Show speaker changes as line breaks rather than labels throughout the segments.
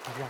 Bien.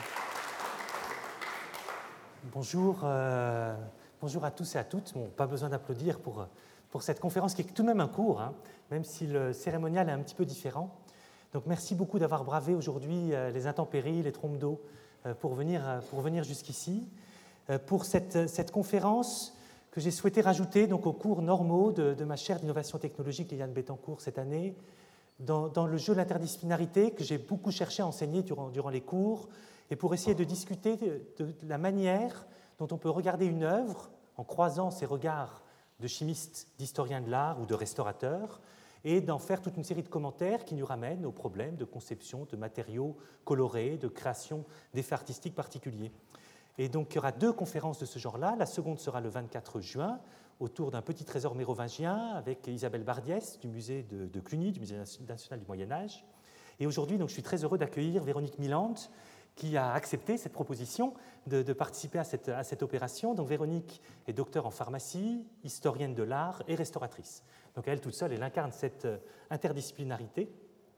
Bonjour, bonjour à tous et à toutes. Bon, pas besoin d'applaudir pour cette conférence qui est tout de même un cours, hein, même si le cérémonial est un petit peu différent. Donc merci beaucoup d'avoir bravé aujourd'hui les intempéries, les trompes d'eau pour venir jusqu'ici. Pour cette conférence que j'ai souhaité rajouter donc, aux cours normaux de ma chaire d'innovation technologique Liliane Bettencourt cette année, dans le jeu de l'interdisciplinarité que j'ai beaucoup cherché à enseigner durant les cours, et pour essayer de discuter de la manière dont on peut regarder une œuvre en croisant ses regards de chimistes, d'historiens de l'art ou de restaurateurs, et d'en faire toute une série de commentaires qui nous ramènent aux problèmes de conception de matériaux colorés, de création d'effets artistiques particuliers. Et donc, il y aura 2 conférences de ce genre-là. La seconde sera le 24 juin, autour d'un petit trésor mérovingien avec Isabelle Bardiès du musée de Cluny, du Musée national du Moyen-Âge. Et aujourd'hui, donc, je suis très heureux d'accueillir Véronique Milande, qui a accepté cette proposition de participer à cette opération. Donc, Véronique est docteure en pharmacie, historienne de l'art et restauratrice. Donc, elle toute seule, elle incarne cette interdisciplinarité.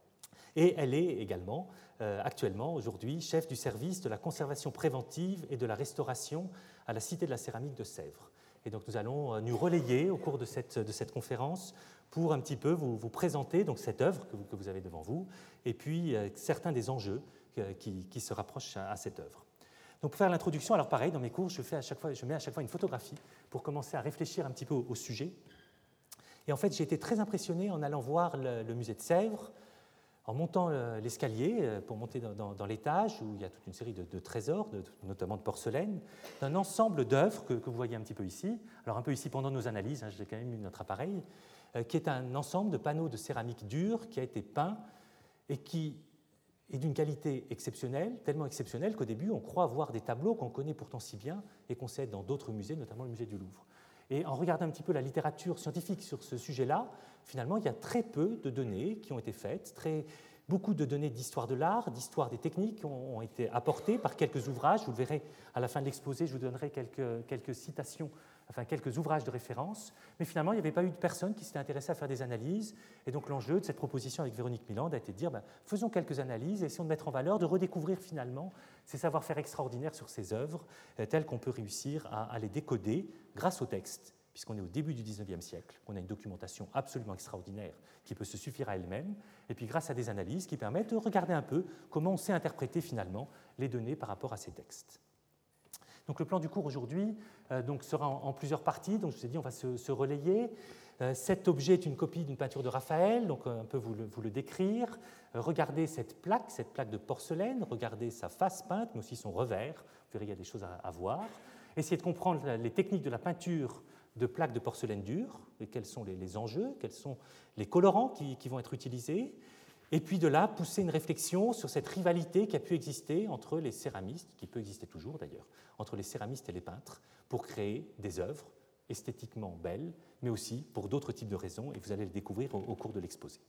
Et elle est également, actuellement, aujourd'hui, chef du service de la conservation préventive et de la restauration à la Cité de la Céramique de Sèvres. Et donc nous allons nous relayer au cours de cette conférence pour un petit peu vous présenter donc, cette œuvre que vous avez devant vous, et puis certains des enjeux qui se rapprochent à cette œuvre. Donc pour faire l'introduction, alors pareil, dans mes cours, je mets à chaque fois une photographie pour commencer à réfléchir un petit peu au sujet. Et en fait, j'ai été très impressionné en allant voir le musée de Sèvres, en montant l'escalier pour monter dans l'étage où il y a toute une série de trésors, notamment de porcelaine, d'un ensemble d'œuvres que vous voyez un petit peu ici. Alors un peu ici pendant nos analyses, j'ai quand même mis notre appareil, qui est un ensemble de panneaux de céramique dure qui a été peint et qui est d'une qualité exceptionnelle, tellement exceptionnelle qu'au début on croit voir des tableaux qu'on connaît pourtant si bien et qu'on sait dans d'autres musées, notamment le musée du Louvre. Et en regardant un petit peu la littérature scientifique sur ce sujet-là, finalement, il y a très peu de données qui ont été faites, beaucoup de données d'histoire de l'art, d'histoire des techniques ont été apportées par quelques ouvrages. Vous le verrez à la fin de l'exposé, je vous donnerai quelques citations, enfin quelques ouvrages de référence. Mais finalement, il n'y avait pas eu de personne qui s'était intéressée à faire des analyses. Et donc l'enjeu de cette proposition avec Véronique Milande a été de dire faisons quelques analyses, essayons de mettre en valeur, de redécouvrir finalement ces savoir-faire extraordinaires sur ces œuvres, telles qu'on peut réussir à les décoder grâce au texte, puisqu'on est au début du XIXe siècle, qu'on a une documentation absolument extraordinaire qui peut se suffire à elle-même, et puis grâce à des analyses qui permettent de regarder un peu comment on sait interpréter finalement les données par rapport à ces textes. Donc le plan du cours aujourd'hui sera en plusieurs parties, donc je vous ai dit on va se relayer. Cet objet est une copie d'une peinture de Raphaël, donc un peu vous le décrire. Regardez cette plaque de porcelaine, regardez sa face peinte, mais aussi son revers, vous verrez il y a des choses à voir. Essayez de comprendre les techniques de la peinture de plaques de porcelaine dure, et quels sont les enjeux, quels sont les colorants qui vont être utilisés, et puis de là, pousser une réflexion sur cette rivalité qui a pu exister entre les céramistes, qui peut exister toujours d'ailleurs, entre les céramistes et les peintres, pour créer des œuvres esthétiquement belles, mais aussi pour d'autres types de raisons, et vous allez le découvrir au cours de l'exposé.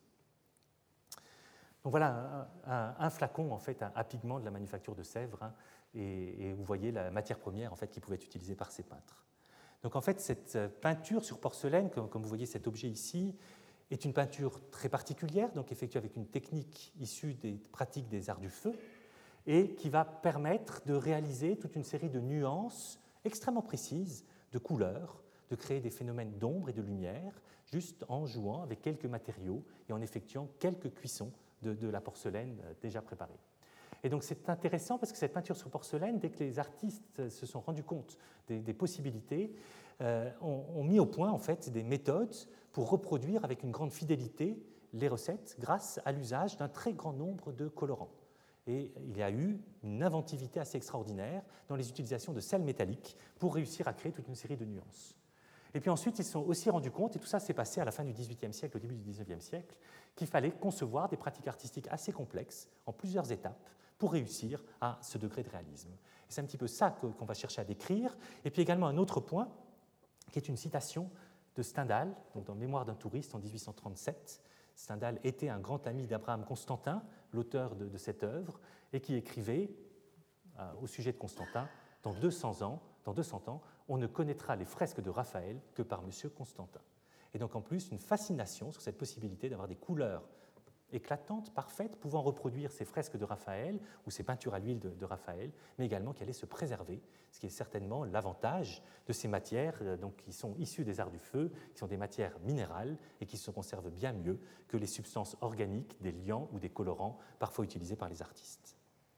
Donc voilà un flacon en fait, à pigments de la manufacture de Sèvres, hein, et vous voyez la matière première en fait, qui pouvait être utilisée par ces peintres. Donc en fait, cette peinture sur porcelaine, comme vous voyez cet objet ici, est une peinture très particulière, donc effectuée avec une technique issue des pratiques des arts du feu, et qui va permettre de réaliser toute une série de nuances extrêmement précises, de couleurs, de créer des phénomènes d'ombre et de lumière, juste en jouant avec quelques matériaux et en effectuant quelques cuissons de la porcelaine déjà préparée. Et donc c'est intéressant parce que cette peinture sur porcelaine, dès que les artistes se sont rendus compte des possibilités, ont mis au point en fait, des méthodes pour reproduire avec une grande fidélité les recettes grâce à l'usage d'un très grand nombre de colorants. Et il y a eu une inventivité assez extraordinaire dans les utilisations de sels métalliques pour réussir à créer toute une série de nuances. Et puis ensuite, ils se sont aussi rendus compte, et tout ça s'est passé à la fin du XVIIIe siècle, au début du XIXe siècle, qu'il fallait concevoir des pratiques artistiques assez complexes, en plusieurs étapes, pour réussir à ce degré de réalisme. Et c'est un petit peu ça qu'on va chercher à décrire. Et puis également un autre point, qui est une citation de Stendhal, donc dans Mémoire d'un touriste en 1837. Stendhal était un grand ami d'Abraham Constantin, l'auteur de cette œuvre, et qui écrivait au sujet de Constantin, dans 200 ans, on ne connaîtra les fresques de Raphaël que par M. Constantin. Et donc en plus, une fascination sur cette possibilité d'avoir des couleurs éclatante, parfaite, pouvant reproduire ces fresques de Raphaël ou ces peintures à l'huile de Raphaël, mais également qui allait se préserver, ce qui est certainement l'avantage de ces matières donc, qui sont issues des arts du feu, qui sont des matières minérales et qui se conservent bien mieux que les substances organiques, des liants ou des colorants parfois utilisés par les artistes.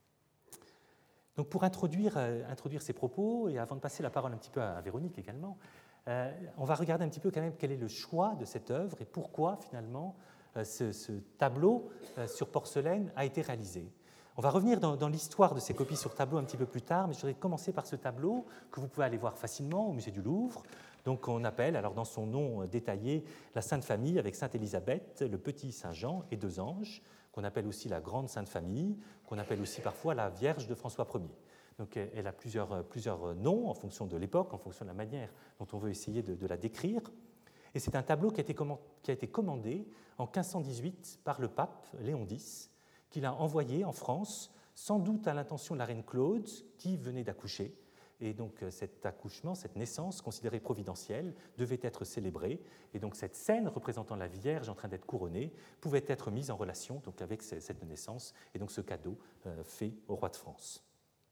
Donc pour introduire ces propos, et avant de passer la parole un petit peu à Véronique également, on va regarder un petit peu quand même quel est le choix de cette œuvre et pourquoi finalement ce tableau sur porcelaine a été réalisé. On va revenir dans l'histoire de ces copies sur tableau un petit peu plus tard, mais je voudrais commencer par ce tableau que vous pouvez aller voir facilement au musée du Louvre. Donc on appelle, alors dans son nom détaillé, la Sainte Famille avec Sainte Élisabeth, le Petit Saint Jean et 2 anges, qu'on appelle aussi la Grande Sainte Famille, qu'on appelle aussi parfois la Vierge de François Ier. Donc elle a plusieurs noms en fonction de l'époque, en fonction de la manière dont on veut essayer de la décrire. Et c'est un tableau qui a été commandé en 1518 par le pape Léon X, qu'il a envoyé en France, sans doute à l'intention de la reine Claude, qui venait d'accoucher. Et donc cet accouchement, cette naissance considérée providentielle, devait être célébrée. Et donc cette scène représentant la Vierge en train d'être couronnée pouvait être mise en relation donc, avec cette naissance et donc ce cadeau fait au roi de France.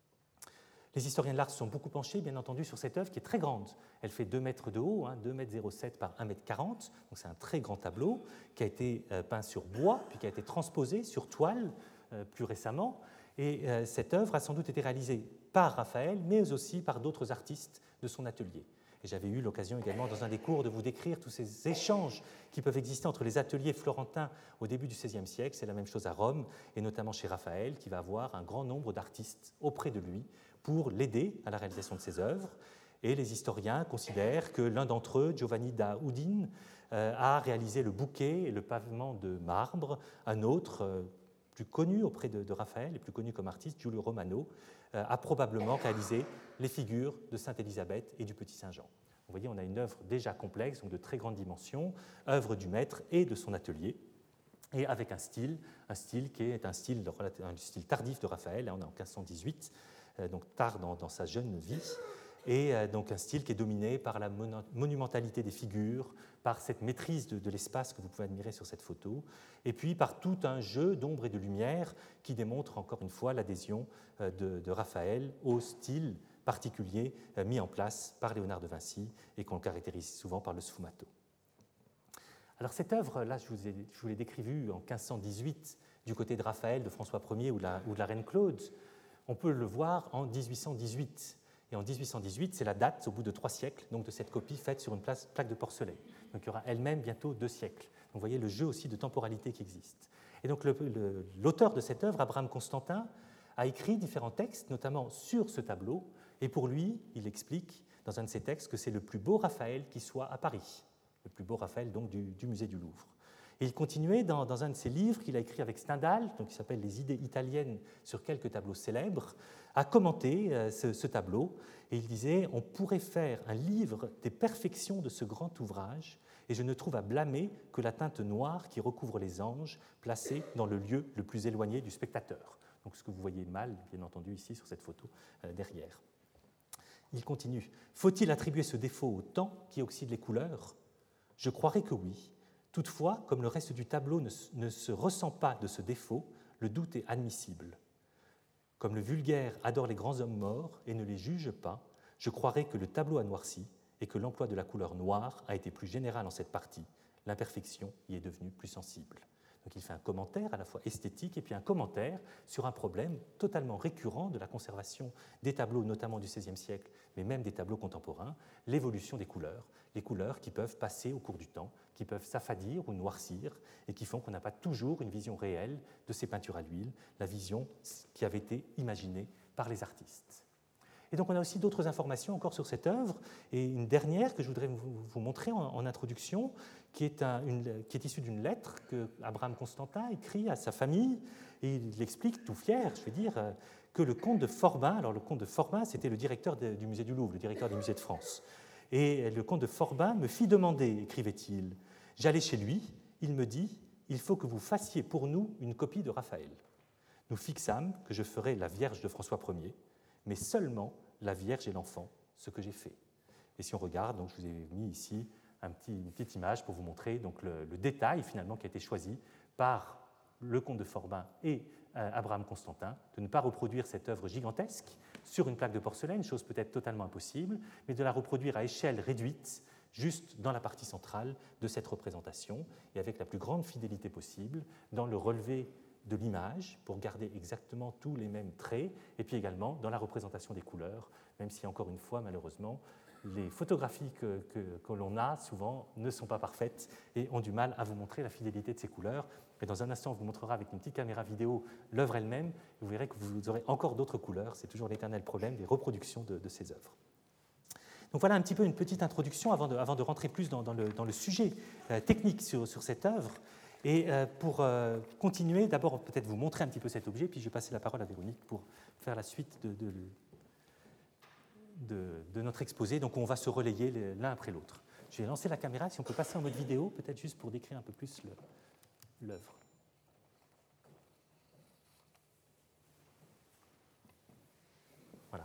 Les historiens de l'art se sont beaucoup penchés, bien entendu, sur cette œuvre qui est très grande. Elle fait 2 mètres de haut, 2,07 m par 1,40 m, donc c'est un très grand tableau qui a été peint sur bois, puis qui a été transposé sur toile plus récemment. Et cette œuvre a sans doute été réalisée par Raphaël, mais aussi par d'autres artistes de son atelier. Et j'avais eu l'occasion également dans un des cours de vous décrire tous ces échanges qui peuvent exister entre les ateliers florentins au début du XVIe siècle. C'est la même chose à Rome, et notamment chez Raphaël, qui va avoir un grand nombre d'artistes auprès de lui pour l'aider à la réalisation de ses œuvres. Et les historiens considèrent que l'un d'entre eux, Giovanni da Udine, a réalisé le bouquet et le pavement de marbre. Un autre, plus connu auprès de Raphaël, et plus connu comme artiste, Giulio Romano, a probablement réalisé les figures de Sainte Élisabeth et du Petit Saint Jean. Vous voyez, on a une œuvre déjà complexe, donc de très grande dimension, œuvre du maître et de son atelier, et avec un style qui est un style tardif de Raphaël, on est en 1518, donc tard dans sa jeune vie, et donc un style qui est dominé par la monumentalité des figures, par cette maîtrise de l'espace que vous pouvez admirer sur cette photo, et puis par tout un jeu d'ombre et de lumière qui démontre encore une fois l'adhésion de Raphaël au style particulier mis en place par Léonard de Vinci et qu'on caractérise souvent par le sfumato. Alors cette œuvre, là, je vous l'ai décrivue en 1518 du côté de Raphaël, de François Ier ou de la reine Claude. On peut le voir en 1818. Et en 1818, c'est la date, au bout de 3 siècles, donc de cette copie faite sur une plaque de porcelaine. Donc il y aura elle-même bientôt 2 siècles. Donc vous voyez le jeu aussi de temporalité qui existe. Et donc l'auteur de cette œuvre, Abraham Constantin, a écrit différents textes, notamment sur ce tableau. Et pour lui, il explique dans un de ses textes que c'est le plus beau Raphaël qui soit à Paris. Le plus beau Raphaël donc du musée du Louvre. Et il continuait dans un de ses livres qu'il a écrit avec Stendhal, donc qui s'appelle Les idées italiennes sur quelques tableaux célèbres, à commenter ce tableau. Et il disait « On pourrait faire un livre des perfections de ce grand ouvrage, et je ne trouve à blâmer que la teinte noire qui recouvre les anges placés dans le lieu le plus éloigné du spectateur. » Donc ce que vous voyez mal, bien entendu, ici sur cette photo derrière. Il continue « Faut-il attribuer ce défaut au temps qui oxyde les couleurs ? Je croirais que oui. Toutefois, comme le reste du tableau ne se ressent pas de ce défaut, le doute est admissible. Comme le vulgaire adore les grands hommes morts et ne les juge pas, je croirais que le tableau a noirci et que l'emploi de la couleur noire a été plus général en cette partie. L'imperfection y est devenue plus sensible. » Donc il fait un commentaire à la fois esthétique et puis un commentaire sur un problème totalement récurrent de la conservation des tableaux, notamment du XVIe siècle, mais même des tableaux contemporains, l'évolution des couleurs, les couleurs qui peuvent passer au cours du temps, qui peuvent s'affadir ou noircir, et qui font qu'on n'a pas toujours une vision réelle de ces peintures à l'huile, la vision qui avait été imaginée par les artistes. Et donc on a aussi d'autres informations encore sur cette œuvre, et une dernière que je voudrais vous montrer en introduction, qui est issue d'une lettre que Abraham Constantin écrit à sa famille, et il explique tout fier, je vais dire, que le comte de Forbin, alors le comte de Forbin c'était le directeur du musée du Louvre, le directeur des musées de France, et le comte de Forbin me fit demander, écrivait-il, j'allais chez lui, il me dit, il faut que vous fassiez pour nous une copie de Raphaël. Nous fixâmes que je ferais la Vierge de François Ier, mais seulement la Vierge et l'enfant, ce que j'ai fait. Et si on regarde, donc je vous ai mis ici une petite image pour vous montrer donc le détail finalement qui a été choisi par le comte de Forbin et Abraham Constantin, de ne pas reproduire cette œuvre gigantesque sur une plaque de porcelaine, chose peut-être totalement impossible, mais de la reproduire à échelle réduite, juste dans la partie centrale de cette représentation, et avec la plus grande fidélité possible dans le relevé de l'image, pour garder exactement tous les mêmes traits, et puis également dans la représentation des couleurs, même si, encore une fois, malheureusement, les photographies que l'on a souvent ne sont pas parfaites et ont du mal à vous montrer la fidélité de ces couleurs. Mais dans un instant, on vous montrera avec une petite caméra vidéo l'œuvre elle-même, et vous verrez que vous aurez encore d'autres couleurs. C'est toujours l'éternel problème des reproductions de ces œuvres. Donc voilà un petit peu une petite introduction avant de rentrer plus dans le sujet technique sur cette œuvre. Et pour continuer, d'abord peut-être vous montrer un petit peu cet objet, puis je vais passer la parole à Véronique pour faire la suite de notre exposé. Donc on va se relayer l'un après l'autre. Je vais lancer la caméra, si on peut passer en mode vidéo, peut-être juste pour décrire un peu plus l'œuvre. Voilà.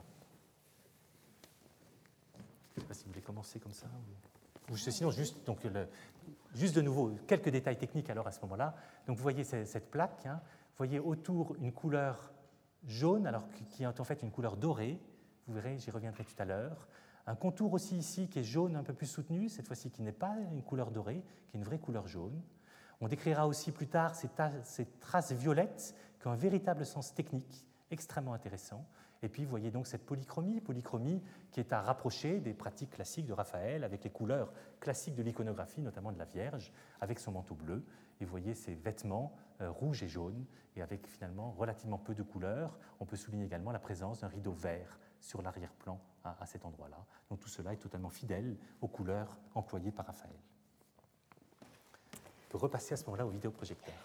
Je ne sais pas si vous voulez commencer comme ça. Ou sinon, juste de nouveau, quelques détails techniques alors à ce moment-là. Donc vous voyez cette plaque, hein, vous voyez autour une couleur jaune, alors qui est en fait une couleur dorée. Vous verrez, j'y reviendrai tout à l'heure. Un contour aussi ici qui est jaune un peu plus soutenu, cette fois-ci qui n'est pas une couleur dorée, qui est une vraie couleur jaune. On décrira aussi plus tard ces traces violettes qui ont un véritable sens technique extrêmement intéressant. Et puis vous voyez donc cette polychromie qui est à rapprocher des pratiques classiques de Raphaël avec les couleurs classiques de l'iconographie, notamment de la Vierge, avec son manteau bleu. Et vous voyez ces vêtements rouges et jaunes, et avec finalement relativement peu de couleurs. On peut souligner également la présence d'un rideau vert sur l'arrière-plan à cet endroit-là. Donc tout cela est totalement fidèle aux couleurs employées par Raphaël. On peut repasser à ce moment-là au vidéoprojecteur.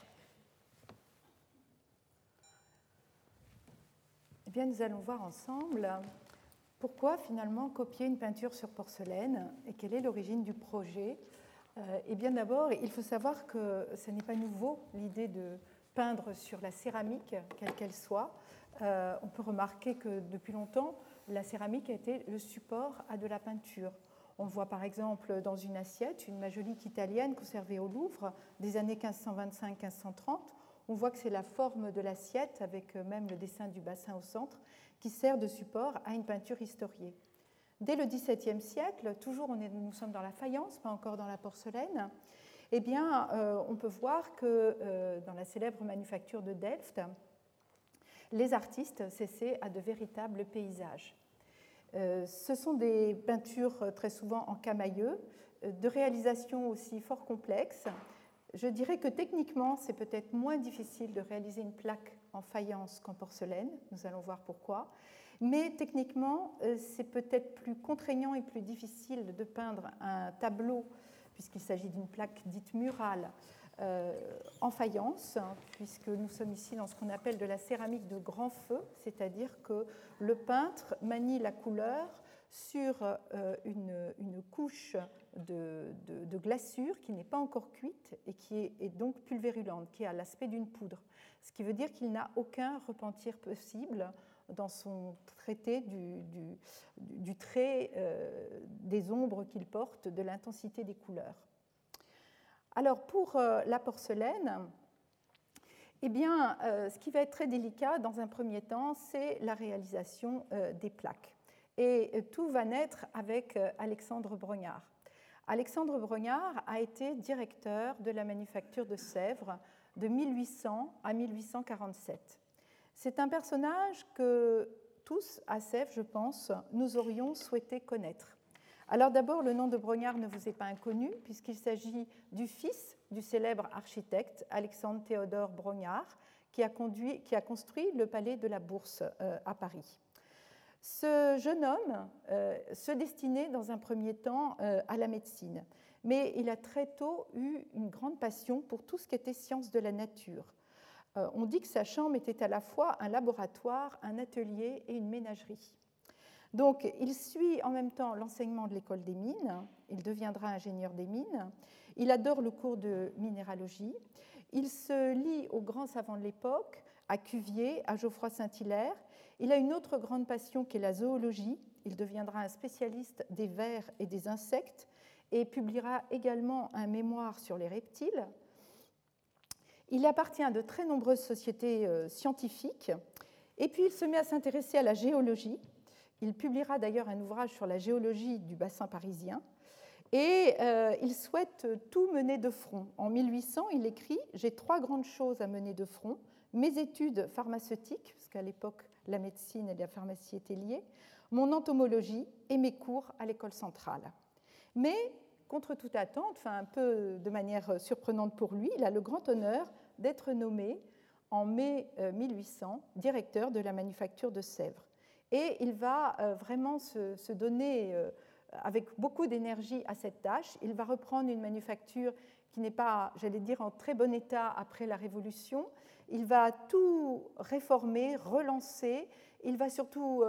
Eh bien, nous allons voir ensemble pourquoi finalement copier une peinture sur porcelaine et quelle est l'origine du projet. Eh bien, d'abord, il faut savoir que ce n'est pas nouveau l'idée de peindre sur la céramique, quelle qu'elle soit. On peut remarquer que depuis longtemps, la céramique a été le support à de la peinture. On le voit par exemple dans une assiette, une majolique italienne conservée au Louvre des années 1525-1530. On voit que c'est la forme de l'assiette, avec même le dessin du bassin au centre, qui sert de support à une peinture historiée. Dès le XVIIe siècle, toujours nous sommes dans la faïence, pas encore dans la porcelaine, eh bien, on peut voir que dans la célèbre manufacture de Delft, les artistes s'essaient à de véritables paysages. Ce sont des peintures très souvent en camailleux, de réalisation aussi fort complexe. Je dirais que techniquement, c'est peut-être moins difficile de réaliser une plaque en faïence qu'en porcelaine, nous allons voir pourquoi, mais techniquement, c'est peut-être plus contraignant et plus difficile de peindre un tableau, puisqu'il s'agit d'une plaque dite murale, en faïence, puisque nous sommes ici dans ce qu'on appelle de la céramique de grand feu, c'est-à-dire que le peintre manie la couleur sur une couche de glaçure qui n'est pas encore cuite et qui est donc pulvérulente, qui a l'aspect d'une poudre. Ce qui veut dire qu'il n'a aucun repentir possible dans son traité du trait des ombres qu'il porte, de l'intensité des couleurs. Alors pour la porcelaine, eh bien, ce qui va être très délicat dans un premier temps, c'est la réalisation des plaques. Et tout va naître avec Alexandre Brognard. Alexandre Brognard a été directeur de la manufacture de Sèvres de 1800 à 1847. C'est un personnage que tous, à Sèvres, je pense, nous aurions souhaité connaître. Alors d'abord, le nom de Brognard ne vous est pas inconnu, puisqu'il s'agit du fils du célèbre architecte Alexandre Théodore Brognard, qui a construit le palais de la Bourse à Paris. Ce jeune homme se destinait dans un premier temps à la médecine, mais il a très tôt eu une grande passion pour tout ce qui était sciences de la nature. On dit que sa chambre était à la fois un laboratoire, un atelier et une ménagerie. Donc, il suit en même temps l'enseignement de l'école des mines, il deviendra ingénieur des mines, il adore le cours de minéralogie, il se lie aux grands savants de l'époque, à Cuvier, à Geoffroy Saint-Hilaire. Il a une autre grande passion qui est la zoologie, il deviendra un spécialiste des vers et des insectes et publiera également un mémoire sur les reptiles. Il appartient à de très nombreuses sociétés scientifiques. Et puis, il se met à s'intéresser à la géologie. Il publiera d'ailleurs un ouvrage sur la géologie du bassin parisien. Et il souhaite tout mener de front. En 1800, il écrit « J'ai 3 grandes choses à mener de front. Mes études pharmaceutiques, parce qu'à l'époque, la médecine et la pharmacie étaient liées, mon entomologie et mes cours à l'école centrale. » Mais, contre toute attente, enfin un peu de manière surprenante pour lui, il a le grand honneur d'être nommé en mai 1800 directeur de la manufacture de Sèvres. Et il va vraiment se donner avec beaucoup d'énergie à cette tâche. Il va reprendre une manufacture qui n'est pas, j'allais dire, en très bon état après la Révolution. Il va tout réformer, relancer. Il va surtout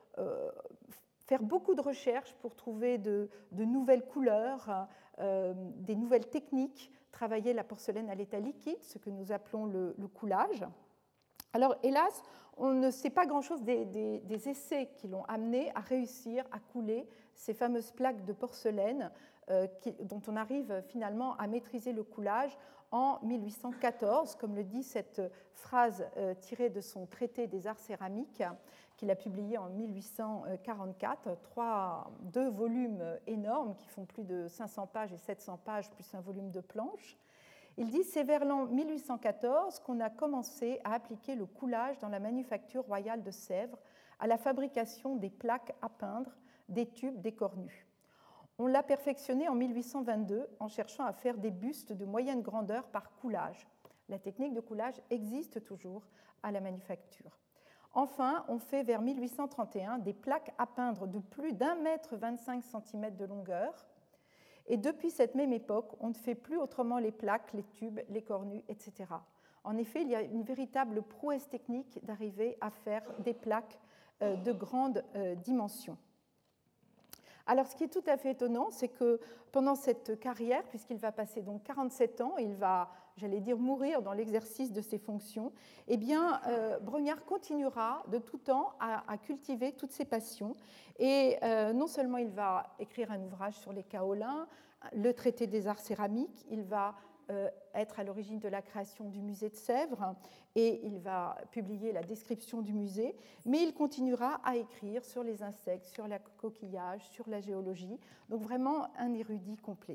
faire beaucoup de recherches pour trouver de nouvelles couleurs, des nouvelles techniques, travailler la porcelaine à l'état liquide, ce que nous appelons le coulage. Alors, hélas, on ne sait pas grand-chose des essais qui l'ont amené à réussir à couler ces fameuses plaques de porcelaine dont on arrive finalement à maîtriser le coulage en 1814, comme le dit cette phrase tirée de son traité des arts céramiques qu'il a publié en 1844, 2 volumes énormes qui font plus de 500 pages et 700 pages, plus un volume de planches. Il dit « C'est vers l'an 1814 qu'on a commencé à appliquer le coulage dans la manufacture royale de Sèvres à la fabrication des plaques à peindre, des tubes, des cornues. On l'a perfectionné en 1822 en cherchant à faire des bustes de moyenne grandeur par coulage. La technique de coulage existe toujours à la manufacture. Enfin, on fait vers 1831 des plaques à peindre de plus d'1,25 m de longueur. Et depuis cette même époque, on ne fait plus autrement les plaques, les tubes, les cornues, etc. En effet, il y a une véritable prouesse technique d'arriver à faire des plaques de grande dimension. Alors, ce qui est tout à fait étonnant, c'est que pendant cette carrière, puisqu'il va passer donc 47 ans, il va, j'allais dire, mourir dans l'exercice de ses fonctions, eh bien, Brongniart continuera de tout temps à cultiver toutes ses passions. Et non seulement il va écrire un ouvrage sur les kaolins, le traité des arts céramiques, il va être à l'origine de la création du musée de Sèvres et il va publier la description du musée, mais il continuera à écrire sur les insectes, sur le coquillage, sur la géologie, donc vraiment un érudit complet.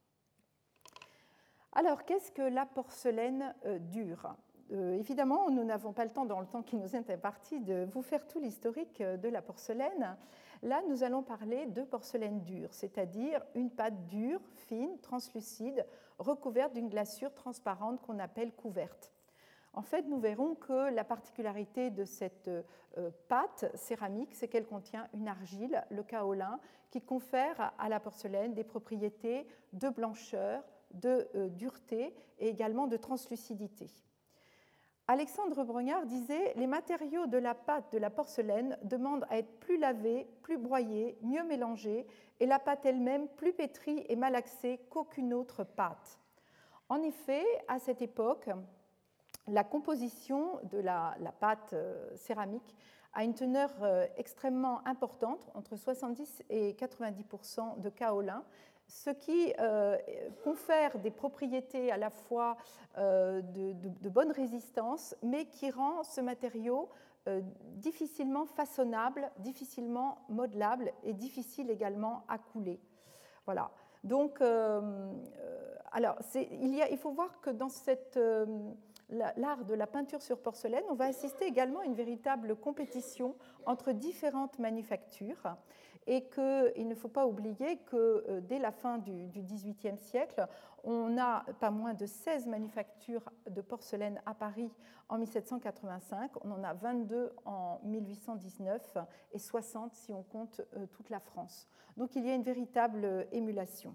Alors, qu'est-ce que la porcelaine dure ? Évidemment, nous n'avons pas le temps, dans le temps qui nous est imparti, de vous faire tout l'historique de la porcelaine. Là, nous allons parler de porcelaine dure, c'est-à-dire une pâte dure, fine, translucide, recouverte d'une glaçure transparente qu'on appelle couverte. En fait, nous verrons que la particularité de cette pâte céramique, c'est qu'elle contient une argile, le kaolin, qui confère à la porcelaine des propriétés de blancheur, de dureté et également de translucidité. Alexandre Brongniart disait « Les matériaux de la pâte de la porcelaine demandent à être plus lavés, plus broyés, mieux mélangés, et la pâte elle-même plus pétrie et malaxée qu'aucune autre pâte. » En effet, à cette époque, la composition de la pâte céramique a une teneur extrêmement importante, entre 70 et 90% de kaolin, ce qui confère des propriétés à la fois de bonne résistance, mais qui rend ce matériau difficilement façonnable, difficilement modelable et difficile également à couler. Voilà. Donc, alors, il faut voir que dans l'art de la peinture sur porcelaine, on va assister également à une véritable compétition entre différentes manufactures et qu'il ne faut pas oublier que dès la fin du XVIIIe siècle, on a pas moins de 16 manufactures de porcelaine à Paris en 1785, on en a 22 en 1819 et 60 si on compte toute la France. Donc il y a une véritable émulation.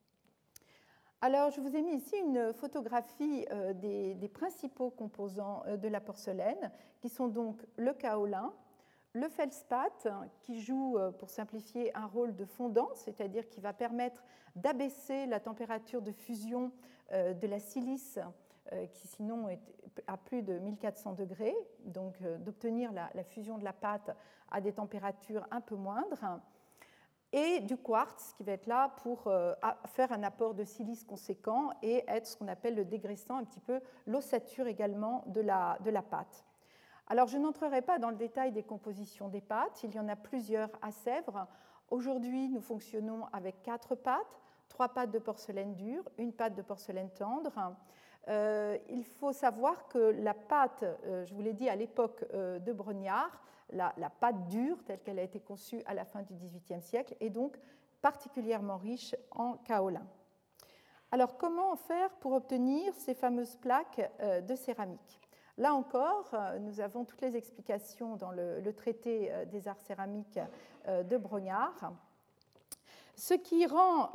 Alors, je vous ai mis ici une photographie des principaux composants de la porcelaine, qui sont donc le kaolin, le feldspath, qui joue, pour simplifier, un rôle de fondant, c'est-à-dire qui va permettre d'abaisser la température de fusion de la silice, qui sinon est à plus de 1400 degrés, donc d'obtenir la fusion de la pâte à des températures un peu moindres. et du quartz qui va être là pour faire un apport de silice conséquent et être ce qu'on appelle le dégraissant, un petit peu l'ossature également de la pâte. Alors je n'entrerai pas dans le détail des compositions des pâtes, il y en a plusieurs à Sèvres. Aujourd'hui, nous fonctionnons avec 4 pâtes, 3 pâtes de porcelaine dure, une pâte de porcelaine tendre. Il faut savoir que la pâte, je vous l'ai dit à l'époque de Brognard, la pâte dure telle qu'elle a été conçue à la fin du XVIIIe siècle est donc particulièrement riche en kaolin. Alors comment faire pour obtenir ces fameuses plaques de céramique? Là encore, nous avons toutes les explications dans le traité des arts céramiques de Brognard. Ce qui rend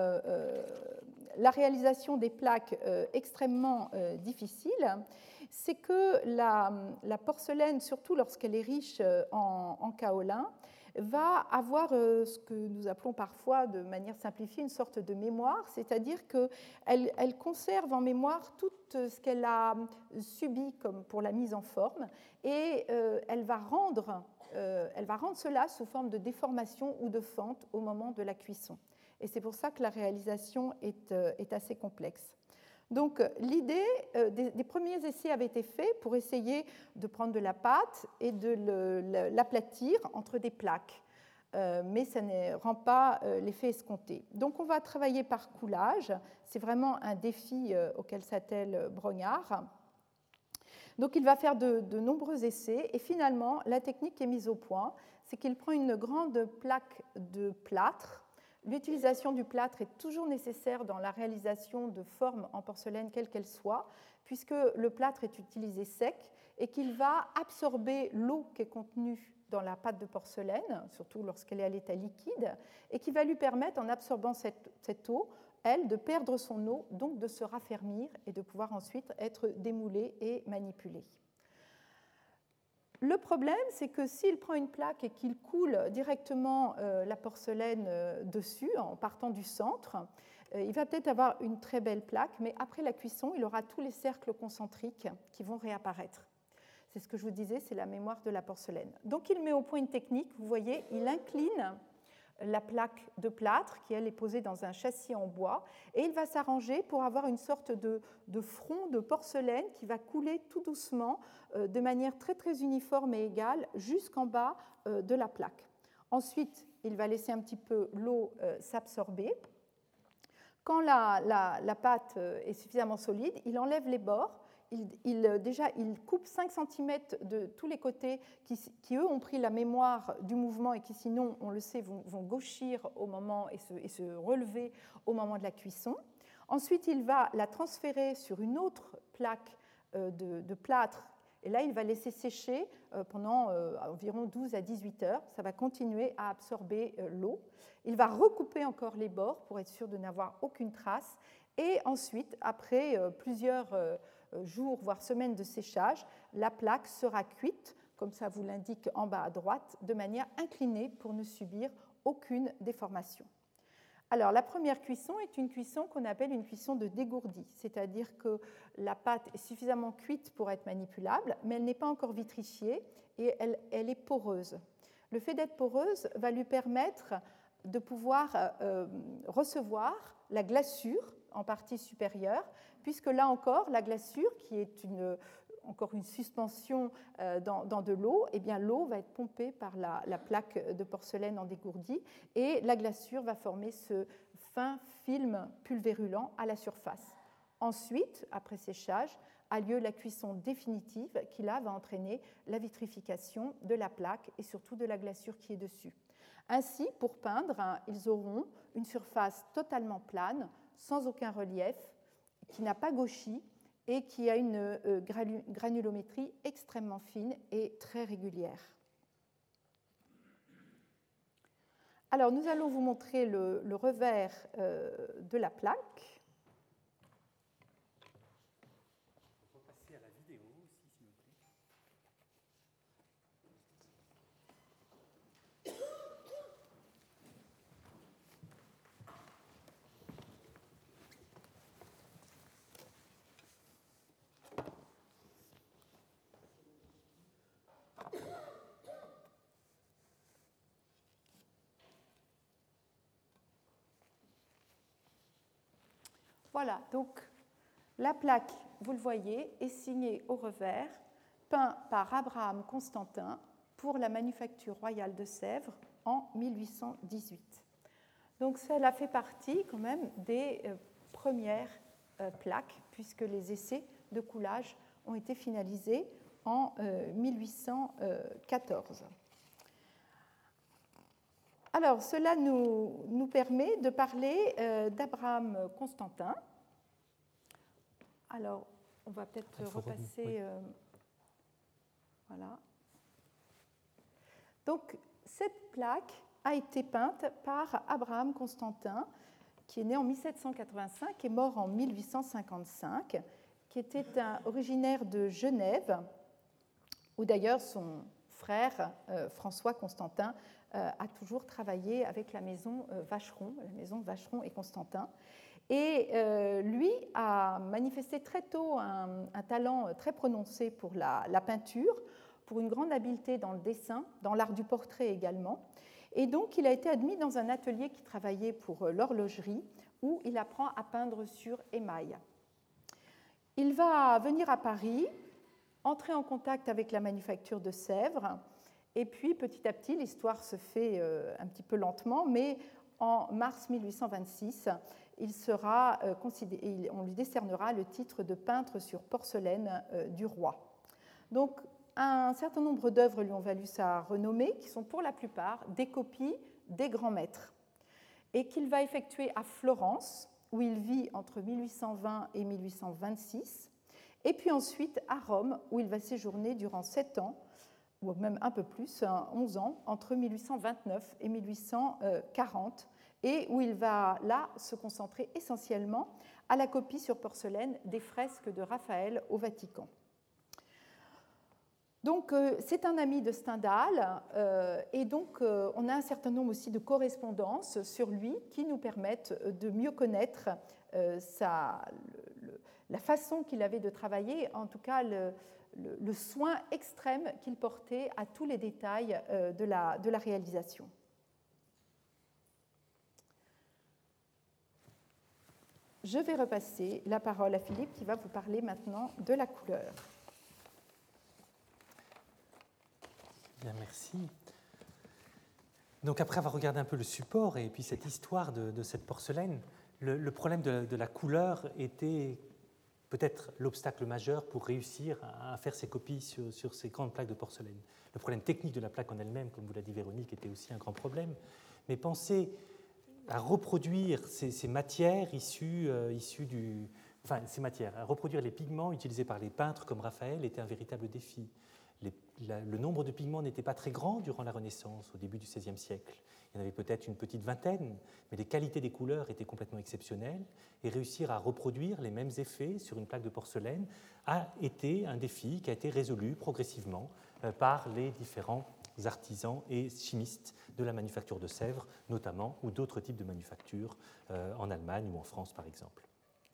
la réalisation des plaques extrêmement difficile, c'est que la porcelaine, surtout lorsqu'elle est riche en kaolin, va avoir ce que nous appelons parfois de manière simplifiée une sorte de mémoire, c'est-à-dire qu'elle conserve en mémoire tout ce qu'elle a subi comme pour la mise en forme et elle va rendre cela sous forme de déformation ou de fente au moment de la cuisson. Et c'est pour ça que la réalisation est assez complexe. Donc l'idée, des premiers essais avaient été faits pour essayer de prendre de la pâte et de l'aplatir entre des plaques, mais ça ne rend pas l'effet escompté. Donc on va travailler par coulage, c'est vraiment un défi auquel s'attelle Brognard. Donc il va faire de nombreux essais et finalement la technique est mise au point, c'est qu'il prend une grande plaque de plâtre. L'utilisation du plâtre est toujours nécessaire dans la réalisation de formes en porcelaine, quelle qu'elle soit, puisque le plâtre est utilisé sec et qu'il va absorber l'eau qui est contenue dans la pâte de porcelaine, surtout lorsqu'elle est à l'état liquide, et qui va lui permettre, en absorbant cette eau, elle, de perdre son eau, donc de se raffermir et de pouvoir ensuite être démoulée et manipulée. Le problème, c'est que s'il prend une plaque et qu'il coule directement la porcelaine dessus, en partant du centre, il va peut-être avoir une très belle plaque, mais après la cuisson, il aura tous les cercles concentriques qui vont réapparaître. C'est ce que je vous disais, c'est la mémoire de la porcelaine. Donc il met au point une technique, vous voyez, il incline la plaque de plâtre qui, elle, est posée dans un châssis en bois, et il va s'arranger pour avoir une sorte de front de porcelaine qui va couler tout doucement, de manière très, très uniforme et égale, jusqu'en bas de la plaque. Ensuite, il va laisser un petit peu l'eau s'absorber. Quand la pâte est suffisamment solide, il enlève les bords. Il coupe 5 cm de tous les côtés qui, eux, ont pris la mémoire du mouvement et qui, sinon, on le sait, vont gauchir au moment et se relever au moment de la cuisson. Ensuite, il va la transférer sur une autre plaque de plâtre. Et là, il va laisser sécher pendant environ 12 à 18 heures. Ça va continuer à absorber l'eau. Il va recouper encore les bords pour être sûr de n'avoir aucune trace. Et ensuite, après plusieurs jours, voire semaines de séchage, la plaque sera cuite, comme ça vous l'indique en bas à droite, de manière inclinée pour ne subir aucune déformation. Alors, la première cuisson est une cuisson qu'on appelle une cuisson de dégourdi, c'est-à-dire que la pâte est suffisamment cuite pour être manipulable, mais elle n'est pas encore vitrifiée et elle est poreuse. Le fait d'être poreuse va lui permettre de pouvoir recevoir la glaçure en partie supérieure, puisque là encore, la glaçure, qui est encore une suspension dans de l'eau, eh bien l'eau va être pompée par la plaque de porcelaine en dégourdi et la glaçure va former ce fin film pulvérulent à la surface. Ensuite, après séchage, a lieu la cuisson définitive qui là va entraîner la vitrification de la plaque et surtout de la glaçure qui est dessus. Ainsi, pour peindre, ils auront une surface totalement plane, sans aucun relief, qui n'a pas gauchi et qui a une granulométrie extrêmement fine et très régulière. Alors, nous allons vous montrer le revers de la plaque.
On va passer à la vidéo aussi, s'il vous plaît.
Voilà, donc la plaque, vous le voyez, est signée au revers, peint par Abraham Constantin pour la Manufacture royale de Sèvres en 1818. Donc cela fait partie quand même des premières plaques, puisque les essais de coulage ont été finalisés en 1814. Alors, cela nous permet de parler d'Abraham Constantin. Alors, on va peut-être repasser. Voilà. Donc, cette plaque a été peinte par Abraham Constantin, qui est né en 1785 et mort en 1855, qui était originaire de Genève, où d'ailleurs son frère François Constantin a toujours travaillé avec la maison Vacheron et Constantin. Et lui a manifesté très tôt un talent très prononcé pour la peinture, pour une grande habileté dans le dessin, dans l'art du portrait également. Et donc, il a été admis dans un atelier qui travaillait pour l'horlogerie, où il apprend à peindre sur émail. Il va venir à Paris, entrer en contact avec la manufacture de Sèvres, et puis petit à petit, l'histoire se fait un petit peu lentement, mais en mars 1826, on lui décernera le titre de peintre sur porcelaine du roi. Donc, un certain nombre d'œuvres lui ont valu sa renommée, qui sont pour la plupart des copies des grands maîtres, et qu'il va effectuer à Florence, où il vit entre 1820 et 1826, et puis ensuite à Rome, où il va séjourner durant 7 ans, ou même un peu plus, 11 ans, entre 1829 et 1840, et où il va là se concentrer essentiellement à la copie sur porcelaine des fresques de Raphaël au Vatican. Donc, c'est un ami de Stendhal, et donc on a un certain nombre aussi de correspondances sur lui qui nous permettent de mieux connaître la façon qu'il avait de travailler, en tout cas le soin extrême qu'il portait à tous les détails de la réalisation. Je vais repasser la parole à Philippe qui va vous parler maintenant de la couleur.
Bien, merci. Donc après avoir regardé un peu le support et puis cette histoire de cette porcelaine, le problème de la couleur était peut-être l'obstacle majeur pour réussir à faire ces copies sur ces grandes plaques de porcelaine. Le problème technique de la plaque en elle-même, comme vous l'a dit Véronique, était aussi un grand problème. Mais penser à reproduire ces matières issues du... Enfin, ces matières, à reproduire les pigments utilisés par les peintres comme Raphaël était un véritable défi. Le nombre de pigments n'était pas très grand durant la Renaissance, au début du XVIe siècle. Il y en avait peut-être une petite vingtaine, mais les qualités des couleurs étaient complètement exceptionnelles, et réussir à reproduire les mêmes effets sur une plaque de porcelaine a été un défi qui a été résolu progressivement par les différents artisans et chimistes de la manufacture de Sèvres, notamment, ou d'autres types de manufactures en Allemagne ou en France, par exemple.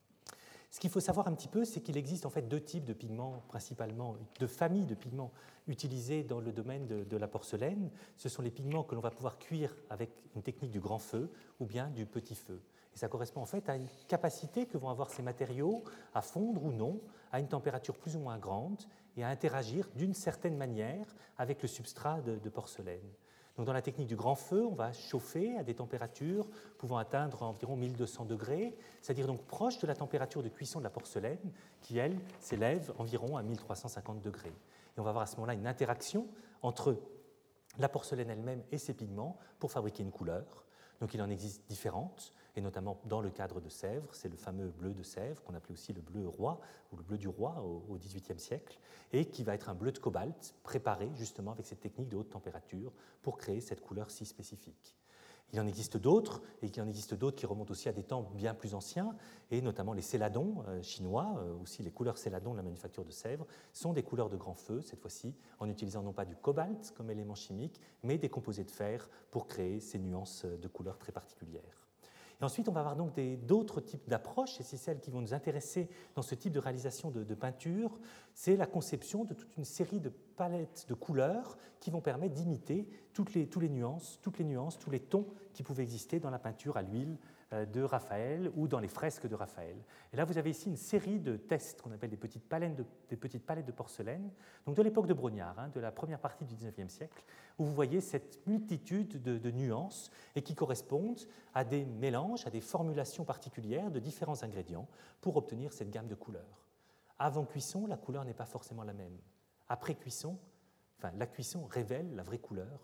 Ce qu'il faut savoir un petit peu, c'est qu'il existe en fait deux types de pigments, principalement deux familles de pigments utilisés dans le domaine de la porcelaine. Ce sont les pigments que l'on va pouvoir cuire avec une technique du grand feu ou bien du petit feu. Et ça correspond en fait à une capacité que vont avoir ces matériaux à fondre ou non à une température plus ou moins grande et à interagir d'une certaine manière avec le substrat de porcelaine. Donc dans la technique du grand feu, on va chauffer à des températures pouvant atteindre environ 1200 degrés, c'est-à-dire donc proche de la température de cuisson de la porcelaine, qui, elle, s'élève environ à 1350 degrés. Et on va avoir à ce moment-là une interaction entre la porcelaine elle-même et ses pigments pour fabriquer une couleur. Donc il en existe différentes, et notamment dans le cadre de Sèvres, c'est le fameux bleu de Sèvres, qu'on appelait aussi le bleu roi, ou le bleu du roi au XVIIIe siècle, et qui va être un bleu de cobalt préparé justement avec cette technique de haute température pour créer cette couleur si spécifique. Il en existe d'autres, et il en existe d'autres qui remontent aussi à des temps bien plus anciens, et notamment les céladons chinois, aussi les couleurs céladons de la manufacture de Sèvres, sont des couleurs de grand feu, cette fois-ci en utilisant non pas du cobalt comme élément chimique, mais des composés de fer pour créer ces nuances de couleurs très particulières. Et ensuite, on va avoir donc d'autres types d'approches, et c'est celles qui vont nous intéresser dans ce type de réalisation de peinture, c'est la conception de toute une série de palettes de couleurs qui vont permettre d'imiter toutes les nuances, tous les tons qui pouvaient exister dans la peinture à l'huile de Raphaël ou dans les fresques de Raphaël. Et là, vous avez ici une série de tests qu'on appelle des petites palettes de porcelaine, donc de l'époque de Brognard, de la première partie du XIXe siècle, où vous voyez cette multitude de nuances et qui correspondent à des mélanges, à des formulations particulières de différents ingrédients pour obtenir cette gamme de couleurs. Avant cuisson, la couleur n'est pas forcément la même. Après cuisson, la cuisson révèle la vraie couleur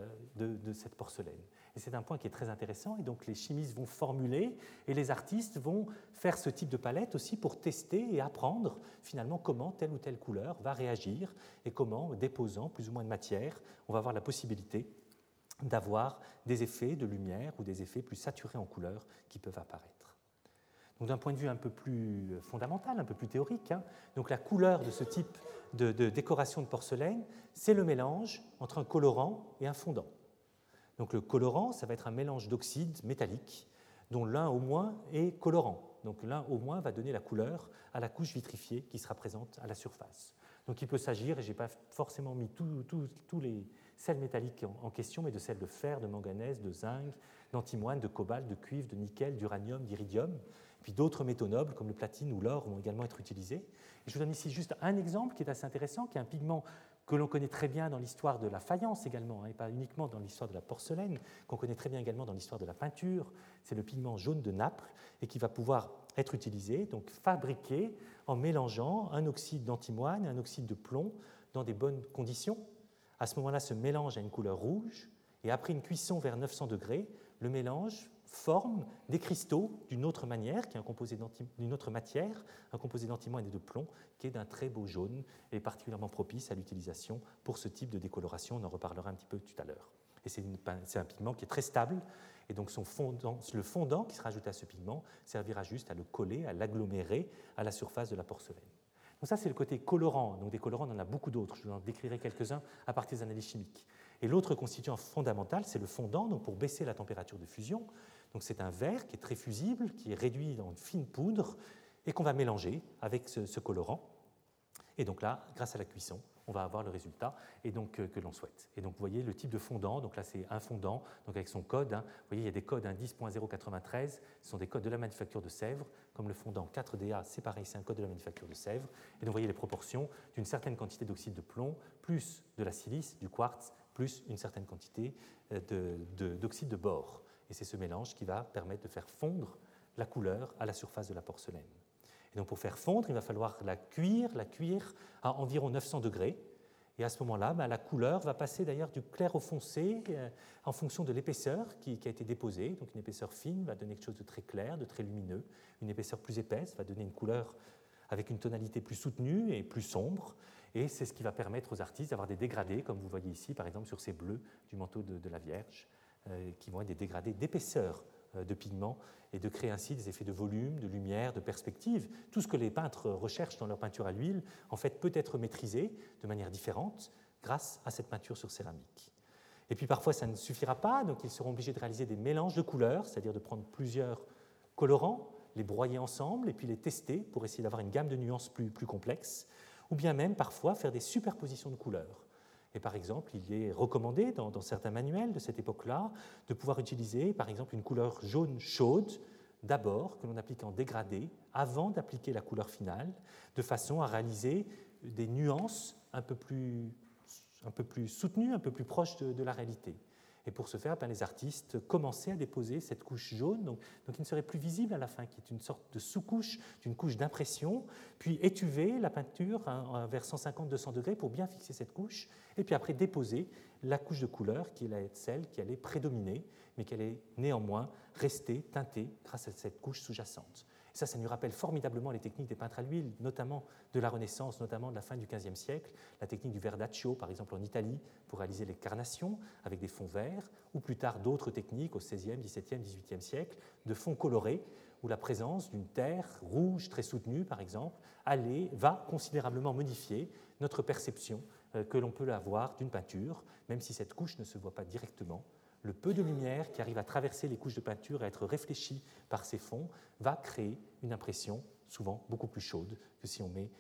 de cette porcelaine. Et c'est un point qui est très intéressant, et donc les chimistes vont formuler, et les artistes vont faire ce type de palette aussi pour tester et apprendre finalement comment telle ou telle couleur va réagir, et comment, déposant plus ou moins de matière, on va avoir la possibilité d'avoir des effets de lumière ou des effets plus saturés en couleur qui peuvent apparaître. Donc d'un point de vue un peu plus fondamental, un peu plus théorique, donc la couleur de ce type de décoration de porcelaine, c'est le mélange entre un colorant et un fondant. Donc le colorant, ça va être un mélange d'oxydes métalliques dont l'un au moins est colorant. Donc l'un au moins va donner la couleur à la couche vitrifiée qui sera présente à la surface. Donc il peut s'agir, et je n'ai pas forcément mis tous les sels métalliques en question, mais de sels de fer, de manganèse, de zinc, d'antimoine, de cobalt, de cuivre, de nickel, d'uranium, d'iridium. Puis d'autres métaux nobles comme le platine ou l'or vont également être utilisés. Et je vous donne ici juste un exemple qui est assez intéressant, qui est un pigment que l'on connaît très bien dans l'histoire de la faïence également, et pas uniquement dans l'histoire de la porcelaine, qu'on connaît très bien également dans l'histoire de la peinture. C'est le pigment jaune de Naples et qui va pouvoir être utilisé, donc fabriqué en mélangeant un oxyde d'antimoine et un oxyde de plomb dans des bonnes conditions. À ce moment-là, ce mélange a une couleur rouge et après une cuisson vers 900 degrés, le mélange forme des cristaux d'une autre manière, qui est un composé d'une autre matière, un composé d'antimoine et de plomb, qui est d'un très beau jaune et particulièrement propice à l'utilisation pour ce type de décoloration. On en reparlera un petit peu tout à l'heure. Et c'est un pigment qui est très stable, et donc le fondant qui sera ajouté à ce pigment servira juste à le coller, à l'agglomérer à la surface de la porcelaine. Donc ça, c'est le côté colorant. Donc des colorants, on en a beaucoup d'autres. Je vous en décrirai quelques-uns à partir des analyses chimiques. Et l'autre constituant fondamental, c'est le fondant, donc pour baisser la température de fusion. Donc c'est un verre qui est très fusible, qui est réduit en fine poudre et qu'on va mélanger avec ce colorant. Et donc là, grâce à la cuisson, on va avoir le résultat et donc, que l'on souhaite. Et donc vous voyez le type de fondant, donc là c'est un fondant donc avec son code. Vous voyez, il y a des codes 10.093, ce sont des codes de la manufacture de Sèvres, comme le fondant 4DA, c'est pareil, c'est un code de la manufacture de Sèvres. Et donc vous voyez les proportions d'une certaine quantité d'oxyde de plomb, plus de la silice, du quartz, plus une certaine quantité d'oxyde de bore. Et c'est ce mélange qui va permettre de faire fondre la couleur à la surface de la porcelaine. Et donc pour faire fondre, il va falloir la cuire à environ 900 degrés. Et à ce moment-là, la couleur va passer d'ailleurs du clair au foncé en fonction de l'épaisseur qui a été déposée. Donc une épaisseur fine va donner quelque chose de très clair, de très lumineux. Une épaisseur plus épaisse va donner une couleur avec une tonalité plus soutenue et plus sombre. Et c'est ce qui va permettre aux artistes d'avoir des dégradés, comme vous voyez ici, par exemple sur ces bleus du manteau de la Vierge, qui vont être des dégradés d'épaisseur de pigments et de créer ainsi des effets de volume, de lumière, de perspective. Tout ce que les peintres recherchent dans leur peinture à l'huile, en fait, peut être maîtrisé de manière différente grâce à cette peinture sur céramique. Et puis parfois, ça ne suffira pas, donc ils seront obligés de réaliser des mélanges de couleurs, c'est-à-dire de prendre plusieurs colorants, les broyer ensemble et puis les tester pour essayer d'avoir une gamme de nuances plus complexe, ou bien même parfois faire des superpositions de couleurs. Et par exemple, il est recommandé dans certains manuels de cette époque-là de pouvoir utiliser par exemple une couleur jaune chaude d'abord, que l'on applique en dégradé, avant d'appliquer la couleur finale, de façon à réaliser des nuances un peu plus soutenues, un peu plus proches de la réalité. Et pour ce faire, les artistes commençaient à déposer cette couche jaune, donc qui ne serait plus visible à la fin, qui est une sorte de sous-couche, d'une couche d'impression, puis étuver la peinture vers 150-200 degrés pour bien fixer cette couche, et puis après déposer la couche de couleur qui allait être celle qui allait prédominer, mais qui allait néanmoins rester teintée grâce à cette couche sous-jacente. Et ça nous rappelle formidablement les techniques des peintres à l'huile, notamment de la Renaissance, notamment de la fin du XVe siècle, la technique du verdaccio, par exemple en Italie, pour réaliser les carnations avec des fonds verts, ou plus tard d'autres techniques au XVIe, XVIIe, XVIIIe siècle, de fonds colorés, où la présence d'une terre rouge très soutenue, par exemple, va considérablement modifier notre perception que l'on peut avoir d'une peinture, même si cette couche ne se voit pas directement. Le peu de lumière qui arrive à traverser les couches de peinture et à être réfléchie par ces fonds va créer une impression souvent beaucoup plus chaude que si on met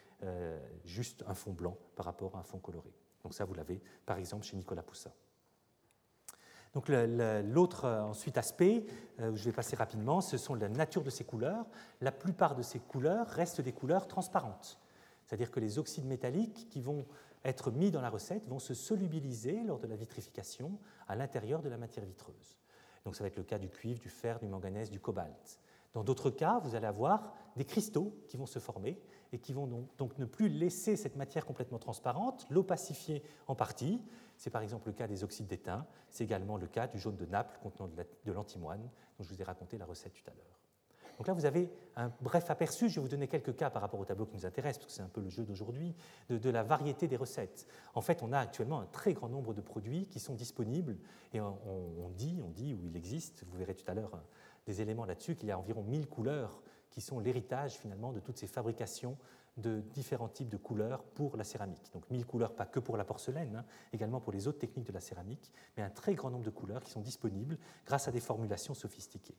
juste un fond blanc par rapport à un fond coloré. Donc ça, vous l'avez par exemple chez Nicolas Poussin. Donc l'autre ensuite aspect, où je vais passer rapidement, ce sont la nature de ces couleurs. La plupart de ces couleurs restent des couleurs transparentes. C'est-à-dire que les oxydes métalliques qui vont être mis dans la recette vont se solubiliser lors de la vitrification à l'intérieur de la matière vitreuse. Donc ça va être le cas du cuivre, du fer, du manganèse, du cobalt. Dans d'autres cas, vous allez avoir des cristaux qui vont se former et qui vont donc ne plus laisser cette matière complètement transparente, l'opacifier en partie. C'est par exemple le cas des oxydes d'étain, c'est également le cas du jaune de Naples contenant de l'antimoine, dont je vous ai raconté la recette tout à l'heure. Donc là, vous avez un bref aperçu, je vais vous donner quelques cas par rapport au tableau qui nous intéresse, parce que c'est un peu le jeu d'aujourd'hui, de la variété des recettes. En fait, on a actuellement un très grand nombre de produits qui sont disponibles, et on dit, ou il existe, vous verrez tout à l'heure des éléments là-dessus, qu'il y a environ 1000 couleurs qui sont l'héritage finalement de toutes ces fabrications de différents types de couleurs pour la céramique. Donc 1000 couleurs, pas que pour la porcelaine, également pour les autres techniques de la céramique, mais un très grand nombre de couleurs qui sont disponibles grâce à des formulations sophistiquées.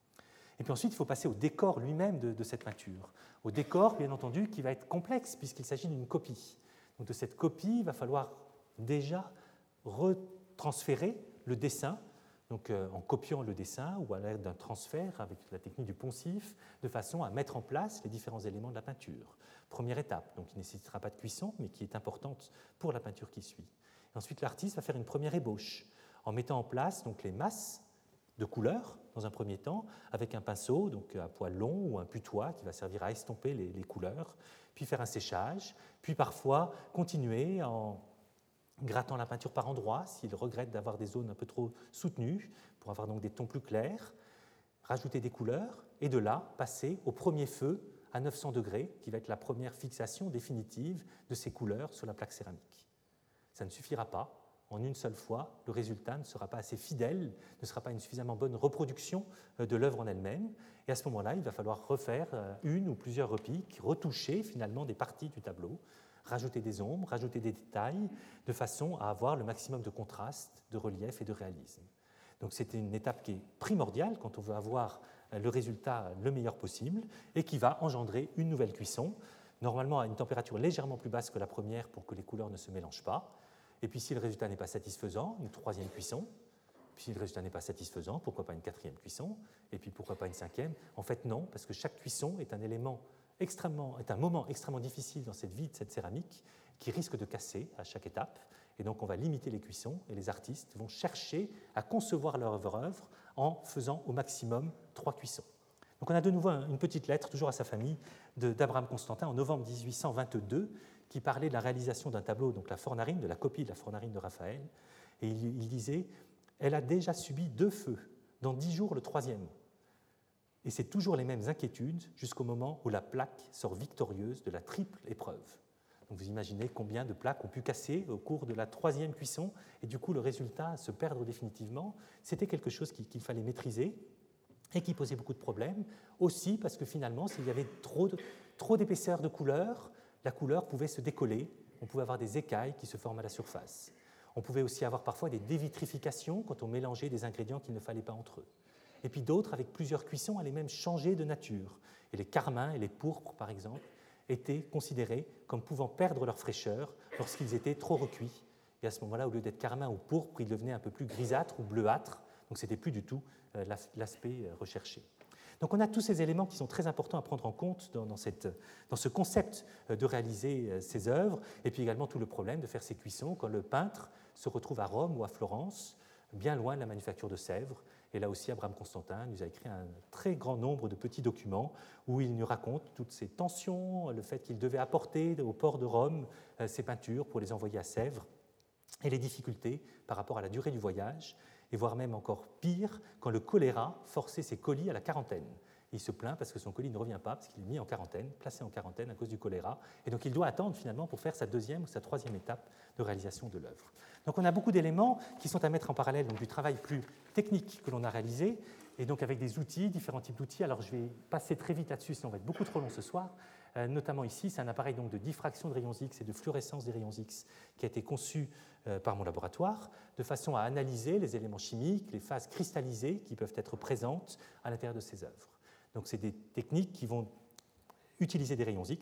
Et puis ensuite, il faut passer au décor lui-même de cette peinture. Au décor, bien entendu, qui va être complexe puisqu'il s'agit d'une copie. Donc de cette copie, il va falloir déjà retransférer le dessin, donc en copiant le dessin ou à l'aide d'un transfert avec la technique du poncif, de façon à mettre en place les différents éléments de la peinture. Première étape, donc qui ne nécessitera pas de cuisson, mais qui est importante pour la peinture qui suit. Et ensuite, l'artiste va faire une première ébauche en mettant en place donc, les masses de couleurs, dans un premier temps, avec un pinceau, donc à poil long ou un putois qui va servir à estomper les couleurs, puis faire un séchage, puis parfois continuer en grattant la peinture par endroits, s'il regrette d'avoir des zones un peu trop soutenues, pour avoir donc des tons plus clairs, rajouter des couleurs, et de là, passer au premier feu à 900 degrés, qui va être la première fixation définitive de ces couleurs sur la plaque céramique. Ça ne suffira pas. En une seule fois, le résultat ne sera pas assez fidèle, ne sera pas une suffisamment bonne reproduction de l'œuvre en elle-même. Et à ce moment-là, il va falloir refaire une ou plusieurs repiques, retoucher finalement des parties du tableau, rajouter des ombres, rajouter des détails, de façon à avoir le maximum de contraste, de relief et de réalisme. Donc c'est une étape qui est primordiale quand on veut avoir le résultat le meilleur possible et qui va engendrer une nouvelle cuisson, normalement à une température légèrement plus basse que la première pour que les couleurs ne se mélangent pas. Et puis si le résultat n'est pas satisfaisant, une troisième cuisson. Puis si le résultat n'est pas satisfaisant, pourquoi pas une quatrième cuisson? Et puis pourquoi pas une cinquième? En fait non, parce que chaque cuisson est un moment extrêmement difficile dans cette vie de cette céramique qui risque de casser à chaque étape. Et donc on va limiter les cuissons et les artistes vont chercher à concevoir leur œuvre en faisant au maximum 3 cuissons. Donc on a de nouveau une petite lettre, toujours à sa famille, d'Abraham Constantin en novembre 1822, qui parlait de la réalisation d'un tableau, donc la Fornarine, de la copie de la Fornarine de Raphaël. Et il disait « Elle a déjà subi 2 feux, dans 10 jours le 3e. Et c'est toujours les mêmes inquiétudes jusqu'au moment où la plaque sort victorieuse de la triple épreuve. » Donc vous imaginez combien de plaques ont pu casser au cours de la 3e cuisson, et du coup le résultat se perdre définitivement. C'était quelque chose qu'il fallait maîtriser et qui posait beaucoup de problèmes, aussi parce que finalement, s'il y avait trop d'épaisseur de couleur, la couleur pouvait se décoller, on pouvait avoir des écailles qui se forment à la surface. On pouvait aussi avoir parfois des dévitrifications quand on mélangeait des ingrédients qu'il ne fallait pas entre eux. Et puis d'autres, avec plusieurs cuissons, allaient même changer de nature. Et les carmins et les pourpres, par exemple, étaient considérés comme pouvant perdre leur fraîcheur lorsqu'ils étaient trop recuits. Et à ce moment-là, au lieu d'être carmin ou pourpre, ils devenaient un peu plus grisâtres ou bleuâtres. Donc ce n'était plus du tout l'aspect recherché. Donc on a tous ces éléments qui sont très importants à prendre en compte dans ce concept de réaliser ces œuvres, et puis également tout le problème de faire ces cuissons quand le peintre se retrouve à Rome ou à Florence, bien loin de la manufacture de Sèvres. Et là aussi, Abraham Constantin nous a écrit un très grand nombre de petits documents où il nous raconte toutes ces tensions, le fait qu'il devait apporter au port de Rome ses peintures pour les envoyer à Sèvres, et les difficultés par rapport à la durée du voyage, et voire même encore pire, quand le choléra forçait ses colis à la quarantaine. Il se plaint parce que son colis ne revient pas, parce qu'il est mis en quarantaine, placé en quarantaine à cause du choléra, et donc il doit attendre finalement pour faire sa 2e ou sa 3e étape de réalisation de l'œuvre. Donc on a beaucoup d'éléments qui sont à mettre en parallèle donc, du travail plus technique que l'on a réalisé, et donc avec des outils, différents types d'outils. Alors je vais passer très vite là-dessus, sinon on va être beaucoup trop long ce soir. Notamment ici, c'est un appareil donc, de diffraction de rayons X et de fluorescence des rayons X qui a été conçu par mon laboratoire, de façon à analyser les éléments chimiques, les phases cristallisées qui peuvent être présentes à l'intérieur de ces œuvres. Donc c'est des techniques qui vont utiliser des rayons X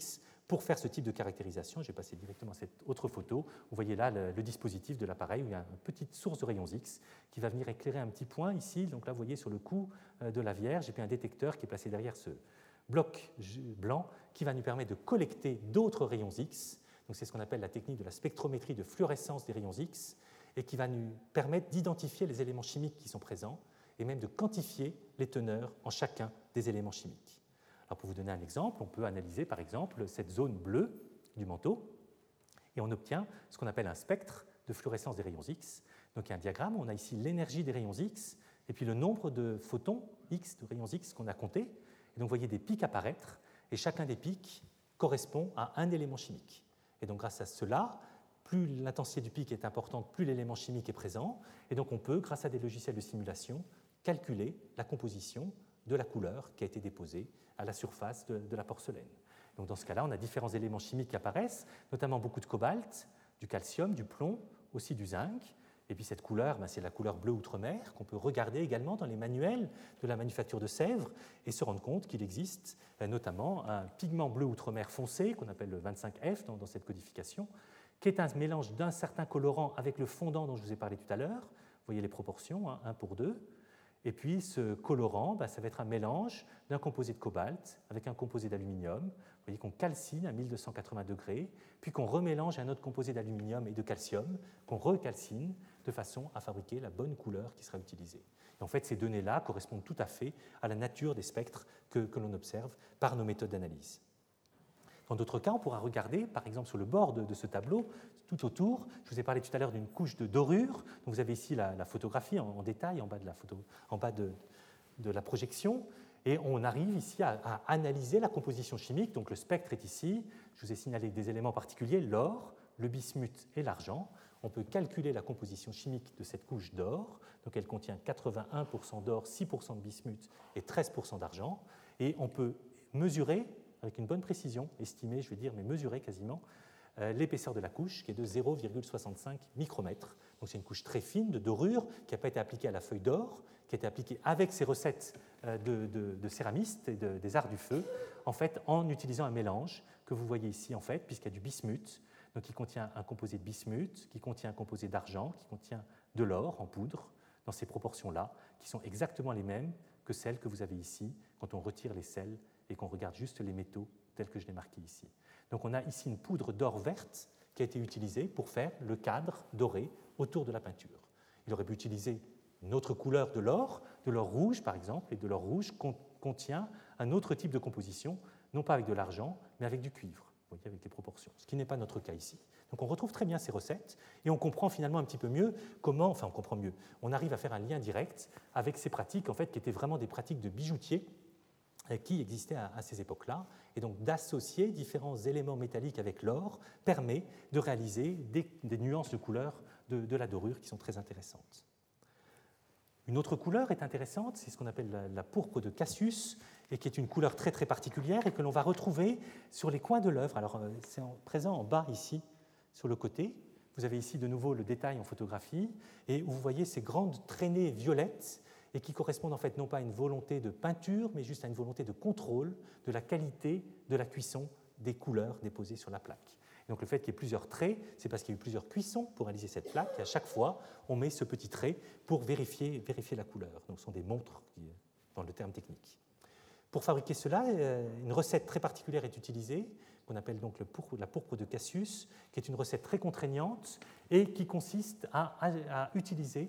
Pour faire ce type de caractérisation, je vais passer directement à cette autre photo. Vous voyez là le dispositif de l'appareil où il y a une petite source de rayons X qui va venir éclairer un petit point ici. Donc là, vous voyez sur le cou de la Vierge, et puis un détecteur qui est placé derrière ce bloc blanc qui va nous permettre de collecter d'autres rayons X. Donc c'est ce qu'on appelle la technique de la spectrométrie de fluorescence des rayons X et qui va nous permettre d'identifier les éléments chimiques qui sont présents et même de quantifier les teneurs en chacun des éléments chimiques. Alors pour vous donner un exemple, on peut analyser par exemple cette zone bleue du manteau et on obtient ce qu'on appelle un spectre de fluorescence des rayons X. Donc il y a un diagramme, on a ici l'énergie des rayons X et puis le nombre de photons X, de rayons X qu'on a comptés. Et donc vous voyez des pics apparaître et chacun des pics correspond à un élément chimique. Et donc grâce à cela, plus l'intensité du pic est importante, plus l'élément chimique est présent. Et donc on peut, grâce à des logiciels de simulation, calculer la composition de la couleur qui a été déposée à la surface de la porcelaine. Donc dans ce cas-là, on a différents éléments chimiques qui apparaissent, notamment beaucoup de cobalt, du calcium, du plomb, aussi du zinc. Et puis cette couleur, c'est la couleur bleu outre-mer qu'on peut regarder également dans les manuels de la manufacture de Sèvres et se rendre compte qu'il existe notamment un pigment bleu outre-mer foncé qu'on appelle le 25F dans cette codification, qui est un mélange d'un certain colorant avec le fondant dont je vous ai parlé tout à l'heure. Vous voyez les proportions, 1 pour 2. Et puis ce colorant, ça va être un mélange d'un composé de cobalt avec un composé d'aluminium. Vous voyez qu'on calcine à 1280 degrés, puis qu'on remélange un autre composé d'aluminium et de calcium, qu'on recalcine de façon à fabriquer la bonne couleur qui sera utilisée. Et en fait, ces données-là correspondent tout à fait à la nature des spectres que l'on observe par nos méthodes d'analyse. Dans d'autres cas, on pourra regarder, par exemple, sur le bord de ce tableau, tout autour. Je vous ai parlé tout à l'heure d'une couche de dorure. Donc vous avez ici la photographie en détail, en bas de la projection. Et on arrive ici à analyser la composition chimique. Donc le spectre est ici. Je vous ai signalé des éléments particuliers, l'or, le bismuth et l'argent. On peut calculer la composition chimique de cette couche d'or. Donc elle contient 81% d'or, 6% de bismuth et 13% d'argent. Et on peut mesurer avec une bonne précision, estimer, je vais dire, mais mesurer quasiment, l'épaisseur de la couche, qui est de 0,65 micromètres. Donc c'est une couche très fine de dorure qui n'a pas été appliquée à la feuille d'or, qui a été appliquée avec ces recettes de céramistes et des arts du feu, en fait, en utilisant un mélange que vous voyez ici, en fait, puisqu'il y a du bismuth, donc qui contient un composé de bismuth, qui contient un composé d'argent, qui contient de l'or en poudre, dans ces proportions-là, qui sont exactement les mêmes que celles que vous avez ici quand on retire les sels et qu'on regarde juste les métaux tels que je l'ai marqué ici. Donc on a ici une poudre d'or verte qui a été utilisée pour faire le cadre doré autour de la peinture. Il aurait pu utiliser une autre couleur de l'or rouge par exemple, et de l'or rouge contient un autre type de composition, non pas avec de l'argent, mais avec du cuivre, vous voyez, avec les proportions, ce qui n'est pas notre cas ici. Donc on retrouve très bien ces recettes et on comprend finalement un petit peu mieux comment, enfin on comprend mieux, on arrive à faire un lien direct avec ces pratiques en fait, qui étaient vraiment des pratiques de bijoutiers qui existait à ces époques-là. Et donc d'associer différents éléments métalliques avec l'or permet de réaliser des nuances de couleur de la dorure qui sont très intéressantes. Une autre couleur est intéressante, c'est ce qu'on appelle la pourpre de Cassius, et qui est une couleur très très particulière et que l'on va retrouver sur les coins de l'œuvre. Alors c'est présent en bas ici, sur le côté. Vous avez ici de nouveau le détail en photographie, et où vous voyez ces grandes traînées violettes et qui correspondent en fait non pas à une volonté de peinture, mais juste à une volonté de contrôle de la qualité de la cuisson des couleurs déposées sur la plaque. Et donc le fait qu'il y ait plusieurs traits, c'est parce qu'il y a eu plusieurs cuissons pour réaliser cette plaque, et à chaque fois, on met ce petit trait pour vérifier la couleur. Donc ce sont des montres dans le terme technique. Pour fabriquer cela, une recette très particulière est utilisée, qu'on appelle donc la pourpre de Cassius, qui est une recette très contraignante et qui consiste à utiliser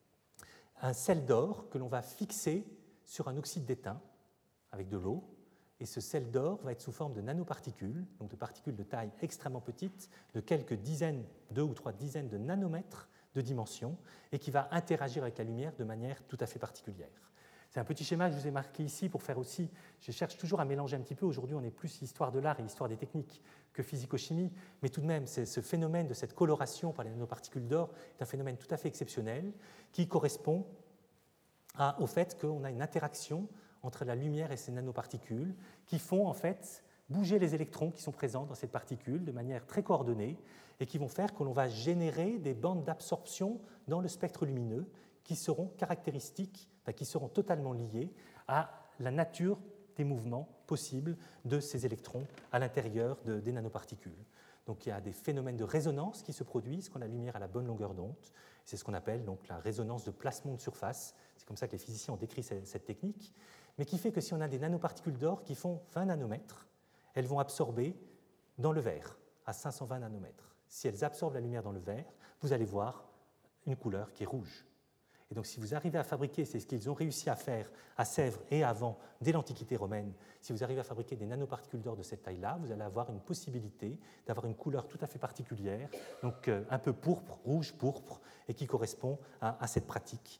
un sel d'or que l'on va fixer sur un oxyde d'étain avec de l'eau. Et ce sel d'or va être sous forme de nanoparticules, donc de particules de taille extrêmement petite, de quelques dizaines, 2 ou 3 dizaines de nanomètres de dimension, et qui va interagir avec la lumière de manière tout à fait particulière. C'est un petit schéma que je vous ai marqué ici pour faire aussi, je cherche toujours à mélanger un petit peu, aujourd'hui on est plus histoire de l'art et histoire des techniques que physico-chimie, mais tout de même ce phénomène de cette coloration par les nanoparticules d'or est un phénomène tout à fait exceptionnel qui correspond au fait qu'on a une interaction entre la lumière et ces nanoparticules qui font en fait bouger les électrons qui sont présents dans cette particule de manière très coordonnée et qui vont faire que l'on va générer des bandes d'absorption dans le spectre lumineux qui seront caractéristiques, qui seront totalement liées à la nature des mouvements possible de ces électrons à l'intérieur des nanoparticules. Donc il y a des phénomènes de résonance qui se produisent quand la lumière a la bonne longueur d'onde. C'est ce qu'on appelle donc la résonance de placement de surface. C'est comme ça que les physiciens ont décrit cette technique, mais qui fait que si on a des nanoparticules d'or qui font 20 nanomètres, elles vont absorber dans le verre à 520 nanomètres. Si elles absorbent la lumière dans le verre, vous allez voir une couleur qui est rouge. Et donc si vous arrivez à fabriquer, c'est ce qu'ils ont réussi à faire à Sèvres et avant, dès l'Antiquité romaine, si vous arrivez à fabriquer des nanoparticules d'or de cette taille-là, vous allez avoir une possibilité d'avoir une couleur tout à fait particulière, donc un peu pourpre, rouge-pourpre, et qui correspond à cette pratique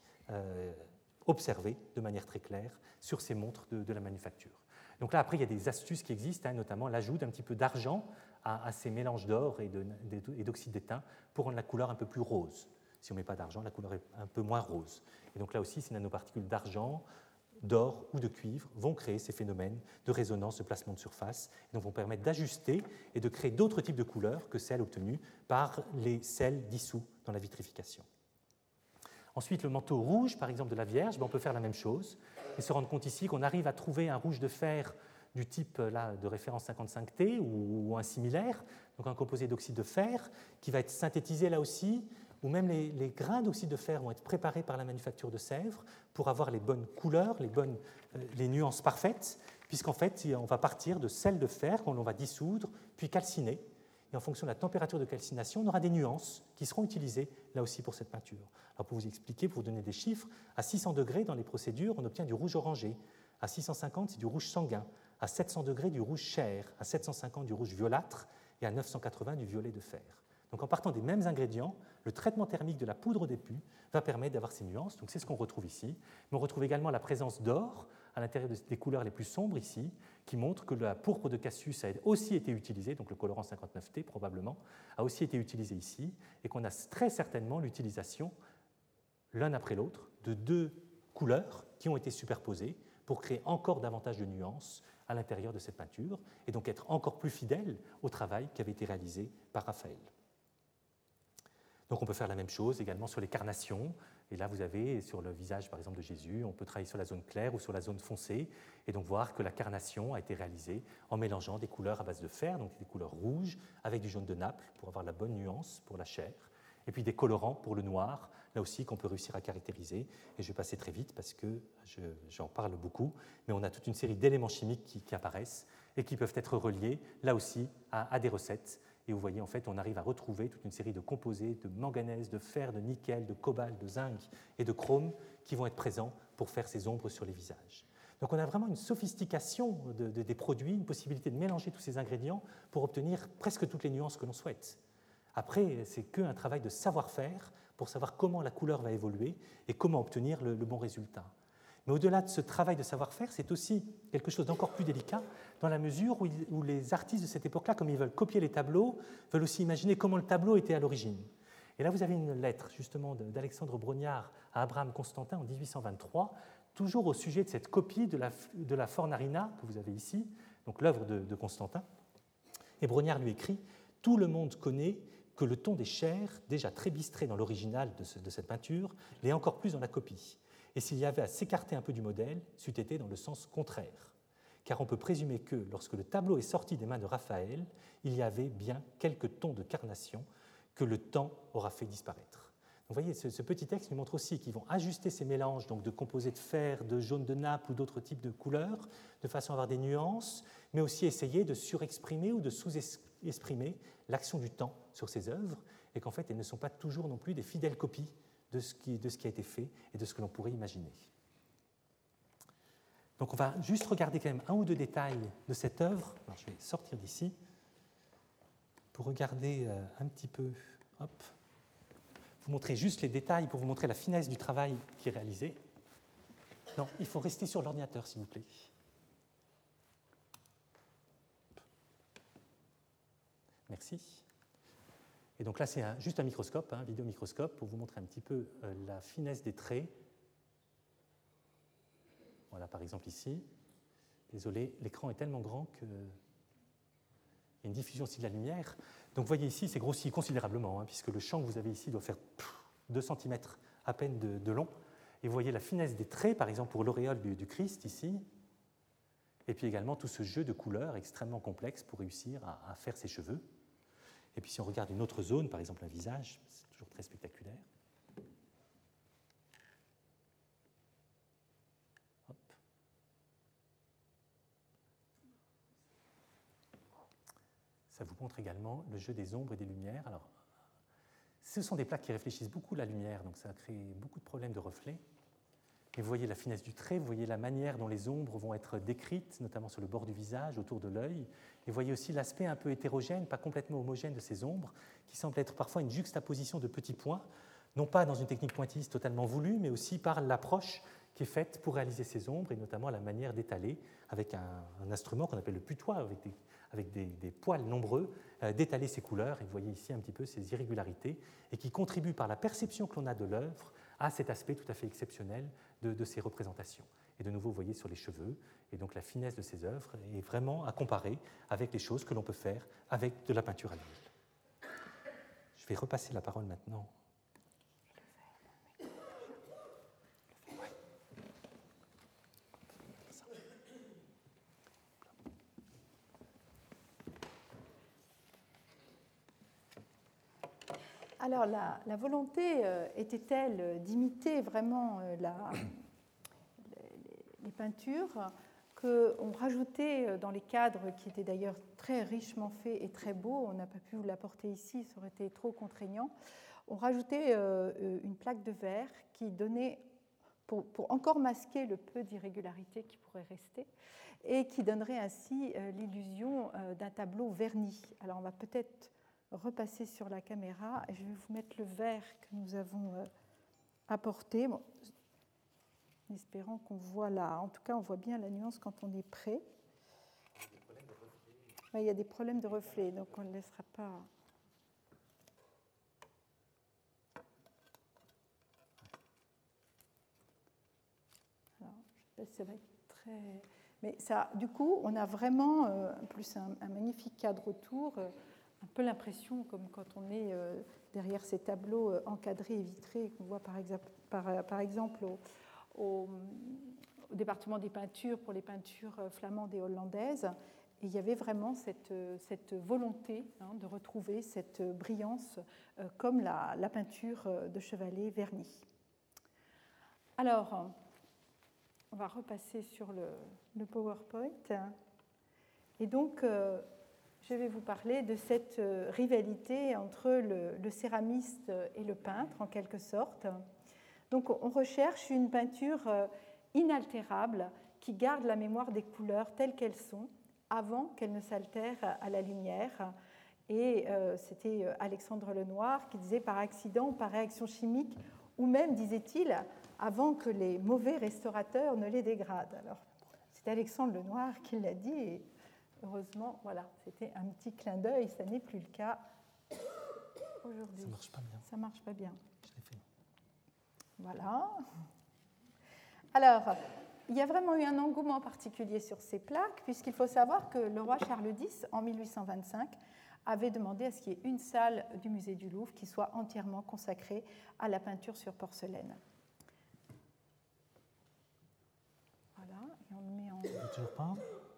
observée de manière très claire sur ces montres de la manufacture. Donc là, après, il y a des astuces qui existent, notamment l'ajout d'un petit peu d'argent à ces mélanges d'or et d'oxyde d'étain pour rendre la couleur un peu plus rose. Si on ne met pas d'argent, la couleur est un peu moins rose. Et donc là aussi, ces nanoparticules d'argent, d'or ou de cuivre vont créer ces phénomènes de résonance, de placement de surface, et donc vont permettre d'ajuster et de créer d'autres types de couleurs que celles obtenues par les sels dissous dans la vitrification. Ensuite, le manteau rouge, par exemple, de la Vierge, on peut faire la même chose et se rendre compte ici qu'on arrive à trouver un rouge de fer du type là, de référence 55T ou un similaire, donc un composé d'oxyde de fer qui va être synthétisé là aussi, où même les grains d'oxyde de fer vont être préparés par la manufacture de Sèvres pour avoir les bonnes couleurs, les nuances parfaites, puisqu'en fait, on va partir de sel de fer qu'on va dissoudre, puis calciner. Et en fonction de la température de calcination, on aura des nuances qui seront utilisées là aussi pour cette peinture. Alors pour vous expliquer, pour vous donner des chiffres, à 600 degrés dans les procédures, on obtient du rouge orangé. À 650, c'est du rouge sanguin. À 700 degrés, du rouge chair. À 750, du rouge violâtre. Et à 980, du violet de fer. Donc en partant des mêmes ingrédients, le traitement thermique de la poudre d'épu va permettre d'avoir ces nuances. Donc c'est ce qu'on retrouve ici. Mais on retrouve également la présence d'or à l'intérieur des couleurs les plus sombres ici, qui montre que la pourpre de Cassius a aussi été utilisée, donc le colorant 59T probablement, a aussi été utilisé ici, et qu'on a très certainement l'utilisation, l'un après l'autre, de deux couleurs qui ont été superposées pour créer encore davantage de nuances à l'intérieur de cette peinture, et donc être encore plus fidèle au travail qui avait été réalisé par Raphaël. Donc on peut faire la même chose également sur les carnations. Et là, vous avez sur le visage, par exemple, de Jésus, on peut travailler sur la zone claire ou sur la zone foncée, et donc voir que la carnation a été réalisée en mélangeant des couleurs à base de fer, donc des couleurs rouges, avec du jaune de Naples pour avoir la bonne nuance pour la chair, et puis des colorants pour le noir, là aussi qu'on peut réussir à caractériser. Et je vais passer très vite parce que j'en parle beaucoup, mais on a toute une série d'éléments chimiques qui apparaissent et qui peuvent être reliés, là aussi, à des recettes. Et vous voyez, en fait, on arrive à retrouver toute une série de composés de manganèse, de fer, de nickel, de cobalt, de zinc et de chrome qui vont être présents pour faire ces ombres sur les visages. Donc on a vraiment une sophistication des produits, une possibilité de mélanger tous ces ingrédients pour obtenir presque toutes les nuances que l'on souhaite. Après, c'est qu'un travail de savoir-faire pour savoir comment la couleur va évoluer et comment obtenir le bon résultat. Mais au-delà de ce travail de savoir-faire, c'est aussi quelque chose d'encore plus délicat, dans la mesure où les artistes de cette époque-là, comme ils veulent copier les tableaux, veulent aussi imaginer comment le tableau était à l'origine. Et là, vous avez une lettre, justement, d'Alexandre Brognard à Abraham Constantin en 1823, toujours au sujet de cette copie de la Fornarina que vous avez ici, donc l'œuvre de Constantin. Et Brognard lui écrit « Tout le monde connaît que le ton des chairs, déjà très bistré dans l'original de cette peinture, l'est encore plus dans la copie. Et s'il y avait à s'écarter un peu du modèle, c'eût été dans le sens contraire. Car on peut présumer que, lorsque le tableau est sorti des mains de Raphaël, il y avait bien quelques tons de carnation que le temps aura fait disparaître. » Donc, vous voyez, ce petit texte nous montre aussi qu'ils vont ajuster ces mélanges donc de composés de fer, de jaune de Naples ou d'autres types de couleurs, de façon à avoir des nuances, mais aussi essayer de surexprimer ou de sous-exprimer l'action du temps sur ces œuvres, et qu'en fait, elles ne sont pas toujours non plus des fidèles copies de ce qui a été fait et de ce que l'on pourrait imaginer. Donc on va juste regarder quand même un ou deux détails de cette œuvre. Alors, je vais sortir d'ici pour regarder un petit peu, vous montrer juste les détails pour vous montrer la finesse du travail qui est réalisé. Non, il faut rester sur l'ordinateur, s'il vous plaît. Merci. Et donc là, c'est juste un microscope, un vidéomicroscope, pour vous montrer un petit peu la finesse des traits. Voilà, par exemple ici. Désolé, l'écran est tellement grand qu'il y a une diffusion aussi de la lumière. Donc vous voyez ici, c'est grossi considérablement, puisque le champ que vous avez ici doit faire 2 cm à peine de long. Et vous voyez la finesse des traits, par exemple pour l'auréole du Christ ici. et puis également tout ce jeu de couleurs extrêmement complexe pour réussir à faire ses cheveux. Et puis si on regarde une autre zone, par exemple un visage, c'est toujours très spectaculaire. Hop. Ça vous montre également le jeu des ombres et des lumières. Alors, ce sont des plaques qui réfléchissent beaucoup la lumière, donc ça crée beaucoup de problèmes de reflets. Et vous voyez la finesse du trait, vous voyez la manière dont les ombres vont être décrites, notamment sur le bord du visage, autour de l'œil. Et vous voyez aussi l'aspect un peu hétérogène, pas complètement homogène de ces ombres, qui semble être parfois une juxtaposition de petits points, non pas dans une technique pointilliste totalement voulue, mais aussi par l'approche qui est faite pour réaliser ces ombres, et notamment la manière d'étaler avec un instrument qu'on appelle le putois, avec des poils nombreux, d'étaler ces couleurs. Et vous voyez ici un petit peu ces irrégularités, et qui contribuent par la perception que l'on a de l'œuvre à cet aspect tout à fait exceptionnel de ces représentations. Et de nouveau, vous voyez sur les cheveux, et donc la finesse de ces œuvres est vraiment à comparer avec les choses que l'on peut faire avec de la peinture à l'huile. Je vais repasser la parole maintenant.
Alors, la volonté était-elle d'imiter vraiment les peintures qu'on rajoutait dans les cadres, qui étaient d'ailleurs très richement faits et très beaux, on n'a pas pu vous l'apporter ici, ça aurait été trop contraignant, on rajoutait une plaque de verre qui donnait, pour encore masquer le peu d'irrégularité qui pourrait rester, et qui donnerait ainsi l'illusion d'un tableau verni. Alors on va peut-être repasser sur la caméra et je vais vous mettre le verre que nous avons apporté. Bon, en espérant qu'on voit là. En tout cas, on voit bien la nuance quand on est prêt. Il y a des problèmes de reflet, donc on ne laissera pas. Alors, je ne sais pas si ça va être très. Mais ça, du coup, on a vraiment plus un magnifique cadre autour. Un peu l'impression comme quand on est derrière ces tableaux encadrés et vitrés qu'on voit par exemple au département des peintures pour les peintures flamandes et hollandaises. Et il y avait vraiment cette volonté de retrouver cette brillance comme la peinture de Chevalet vernie. Alors, on va repasser sur le PowerPoint. Et donc, je vais vous parler de cette rivalité entre le céramiste et le peintre, en quelque sorte. Donc, on recherche une peinture inaltérable qui garde la mémoire des couleurs telles qu'elles sont, avant qu'elles ne s'altèrent à la lumière. Et c'était Alexandre Lenoir qui disait par accident, par réaction chimique, ou même, disait-il, avant que les mauvais restaurateurs ne les dégradent. Alors, c'est Alexandre Lenoir qui l'a dit, et heureusement, voilà, c'était un petit clin d'œil, ça n'est plus le cas aujourd'hui.
Ça ne marche pas bien.
Ça ne marche pas bien.
Je l'ai fait.
Voilà. Alors, il y a vraiment eu un engouement particulier sur ces plaques, puisqu'il faut savoir que le roi Charles X, en 1825, avait demandé à ce qu'il y ait une salle du musée du Louvre qui soit entièrement consacrée à la peinture sur porcelaine. Voilà, et on le met en...
Toujours pas.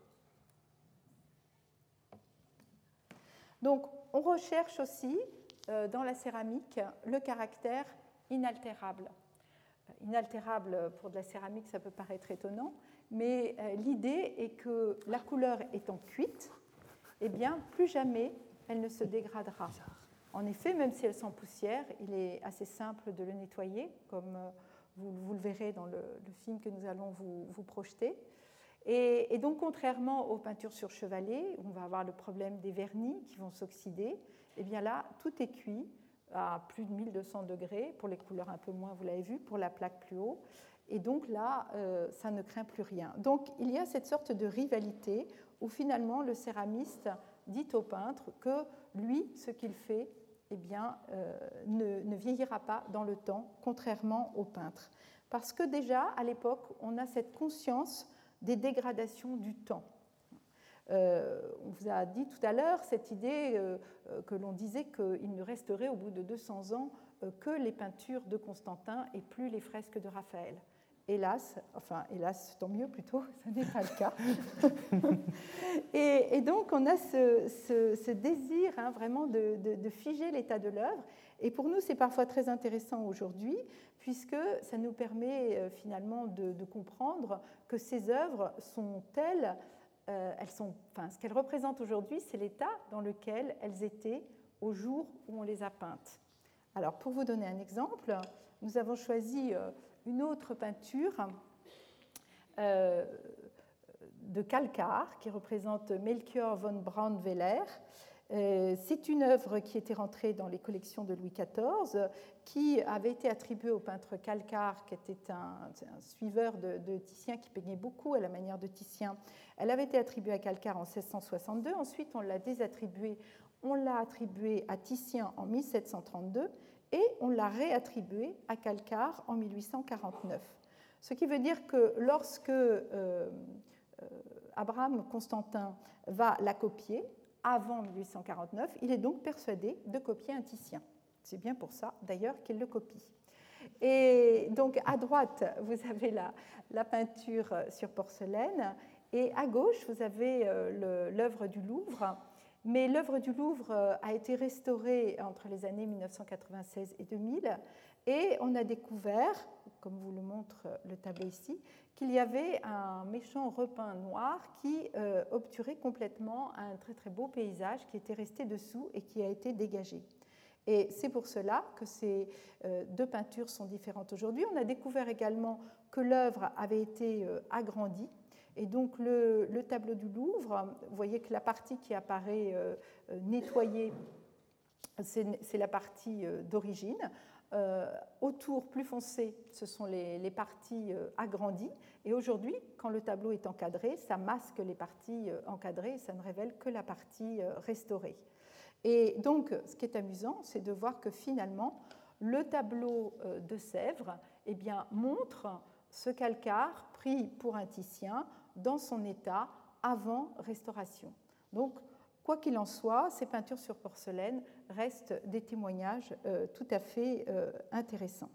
Donc, on recherche aussi, dans la céramique, le caractère inaltérable. Inaltérable pour de la céramique, ça peut paraître étonnant, mais l'idée est que la couleur étant cuite, eh bien, plus jamais elle ne se dégradera. En effet, même si elle s'empoussière, il est assez simple de le nettoyer, comme vous le verrez dans le film que nous allons vous projeter. Et donc, contrairement aux peintures sur chevalet, où on va avoir le problème des vernis qui vont s'oxyder, eh bien là, tout est cuit à plus de 1200 degrés, pour les couleurs un peu moins, vous l'avez vu, pour la plaque plus haut. Et donc là, ça ne craint plus rien. Donc, il y a cette sorte de rivalité où finalement le céramiste dit au peintre que lui, ce qu'il fait, eh bien, ne vieillira pas dans le temps, contrairement au peintre. Parce que déjà, à l'époque, on a cette conscience des dégradations du temps. On vous a dit tout à l'heure cette idée que l'on disait qu'il ne resterait au bout de 200 ans que les peintures de Constantin et plus les fresques de Raphaël. hélas, tant mieux plutôt, ça n'est pas le cas. et donc, on a ce désir vraiment de figer l'état de l'œuvre. Et pour nous, c'est parfois très intéressant aujourd'hui, puisque ça nous permet finalement de comprendre que ces œuvres sont telles, ce qu'elles représentent aujourd'hui, c'est l'état dans lequel elles étaient au jour où on les a peintes. Alors, pour vous donner un exemple, nous avons choisi une autre peinture de Calcar qui représente Melchior von Braunweiler. C'est une œuvre qui était rentrée dans les collections de Louis XIV, qui avait été attribuée au peintre Calcar, qui était un suiveur de Titien, qui peignait beaucoup à la manière de Titien. Elle avait été attribuée à Calcar en 1662. Ensuite, on l'a désattribuée. On l'a attribuée à Titien en 1732 et on l'a réattribuée à Calcar en 1849. Ce qui veut dire que lorsque Abraham Constantin va la copier, avant 1849, il est donc persuadé de copier un Titien. C'est bien pour ça, d'ailleurs, qu'il le copie. Et donc, à droite, vous avez la peinture sur porcelaine, et à gauche, vous avez l'œuvre du Louvre. Mais l'œuvre du Louvre a été restaurée entre les années 1996 et 2000, et on a découvert, comme vous le montre le tableau ici, qu'il y avait un méchant repeint noir qui obturait complètement un très très beau paysage qui était resté dessous et qui a été dégagé. Et c'est pour cela que ces deux peintures sont différentes aujourd'hui. On a découvert également que l'œuvre avait été agrandie. Et donc le tableau du Louvre, vous voyez que la partie qui apparaît nettoyée, c'est la partie d'origine. Autour, plus foncé, ce sont les parties agrandies. Et aujourd'hui, quand le tableau est encadré, ça masque les parties encadrées et ça ne révèle que la partie restaurée. Et donc, ce qui est amusant, c'est de voir que finalement, le tableau de Sèvres montre ce Calcar pris pour un Titien dans son état avant restauration. Donc, quoi qu'il en soit, ces peintures sur porcelaine restent des témoignages tout à fait intéressants.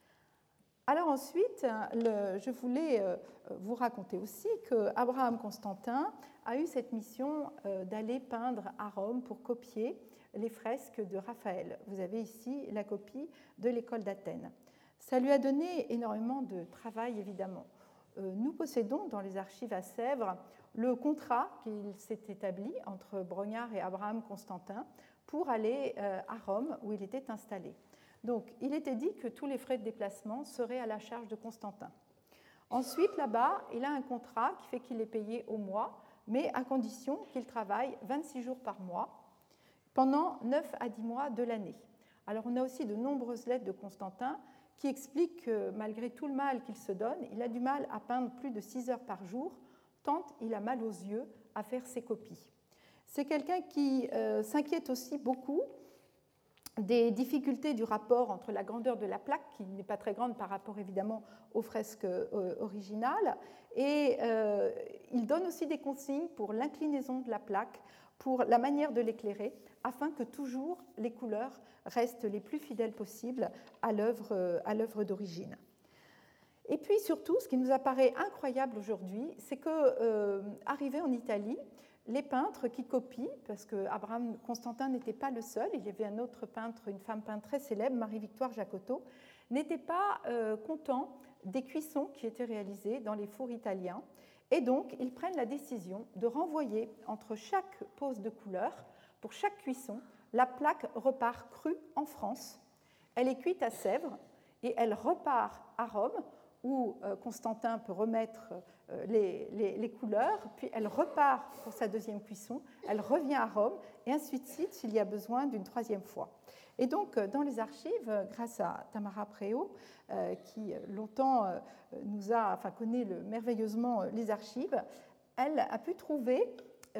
Alors ensuite, je voulais vous raconter aussi qu'Abraham Constantin a eu cette mission d'aller peindre à Rome pour copier les fresques de Raphaël. Vous avez ici la copie de l'école d'Athènes. Ça lui a donné énormément de travail, évidemment. Nous possédons dans les archives à Sèvres le contrat qu'il s'est établi entre Brognard et Abraham Constantin pour aller à Rome où il était installé. Donc, il était dit que tous les frais de déplacement seraient à la charge de Constantin. Ensuite, là-bas, il a un contrat qui fait qu'il est payé au mois, mais à condition qu'il travaille 26 jours par mois pendant 9 à 10 mois de l'année. Alors, on a aussi de nombreuses lettres de Constantin qui explique que malgré tout le mal qu'il se donne, il a du mal à peindre plus de 6 heures par jour, tant il a mal aux yeux à faire ses copies. C'est quelqu'un qui s'inquiète aussi beaucoup des difficultés du rapport entre la grandeur de la plaque, qui n'est pas très grande par rapport évidemment aux fresques originales, et il donne aussi des consignes pour l'inclinaison de la plaque, pour la manière de l'éclairer, afin que toujours les couleurs restent les plus fidèles possibles à l'œuvre d'origine. Et puis surtout, ce qui nous apparaît incroyable aujourd'hui, c'est qu'arrivés en Italie, les peintres qui copient, parce qu'Abraham Constantin n'était pas le seul, il y avait un autre peintre, une femme peintre très célèbre, Marie-Victoire Jacotto, n'étaient pas contents des cuissons qui étaient réalisées dans les fours italiens. Et donc, ils prennent la décision de renvoyer entre chaque pose de couleur, pour chaque cuisson, la plaque repart crue en France. Elle est cuite à Sèvres et elle repart à Rome, où Constantin peut remettre les couleurs, puis elle repart pour sa deuxième cuisson, elle revient à Rome, et ainsi de suite s'il y a besoin d'une troisième fois. Et donc, dans les archives, grâce à Tamara Préau, qui longtemps connaît merveilleusement les archives, elle a pu trouver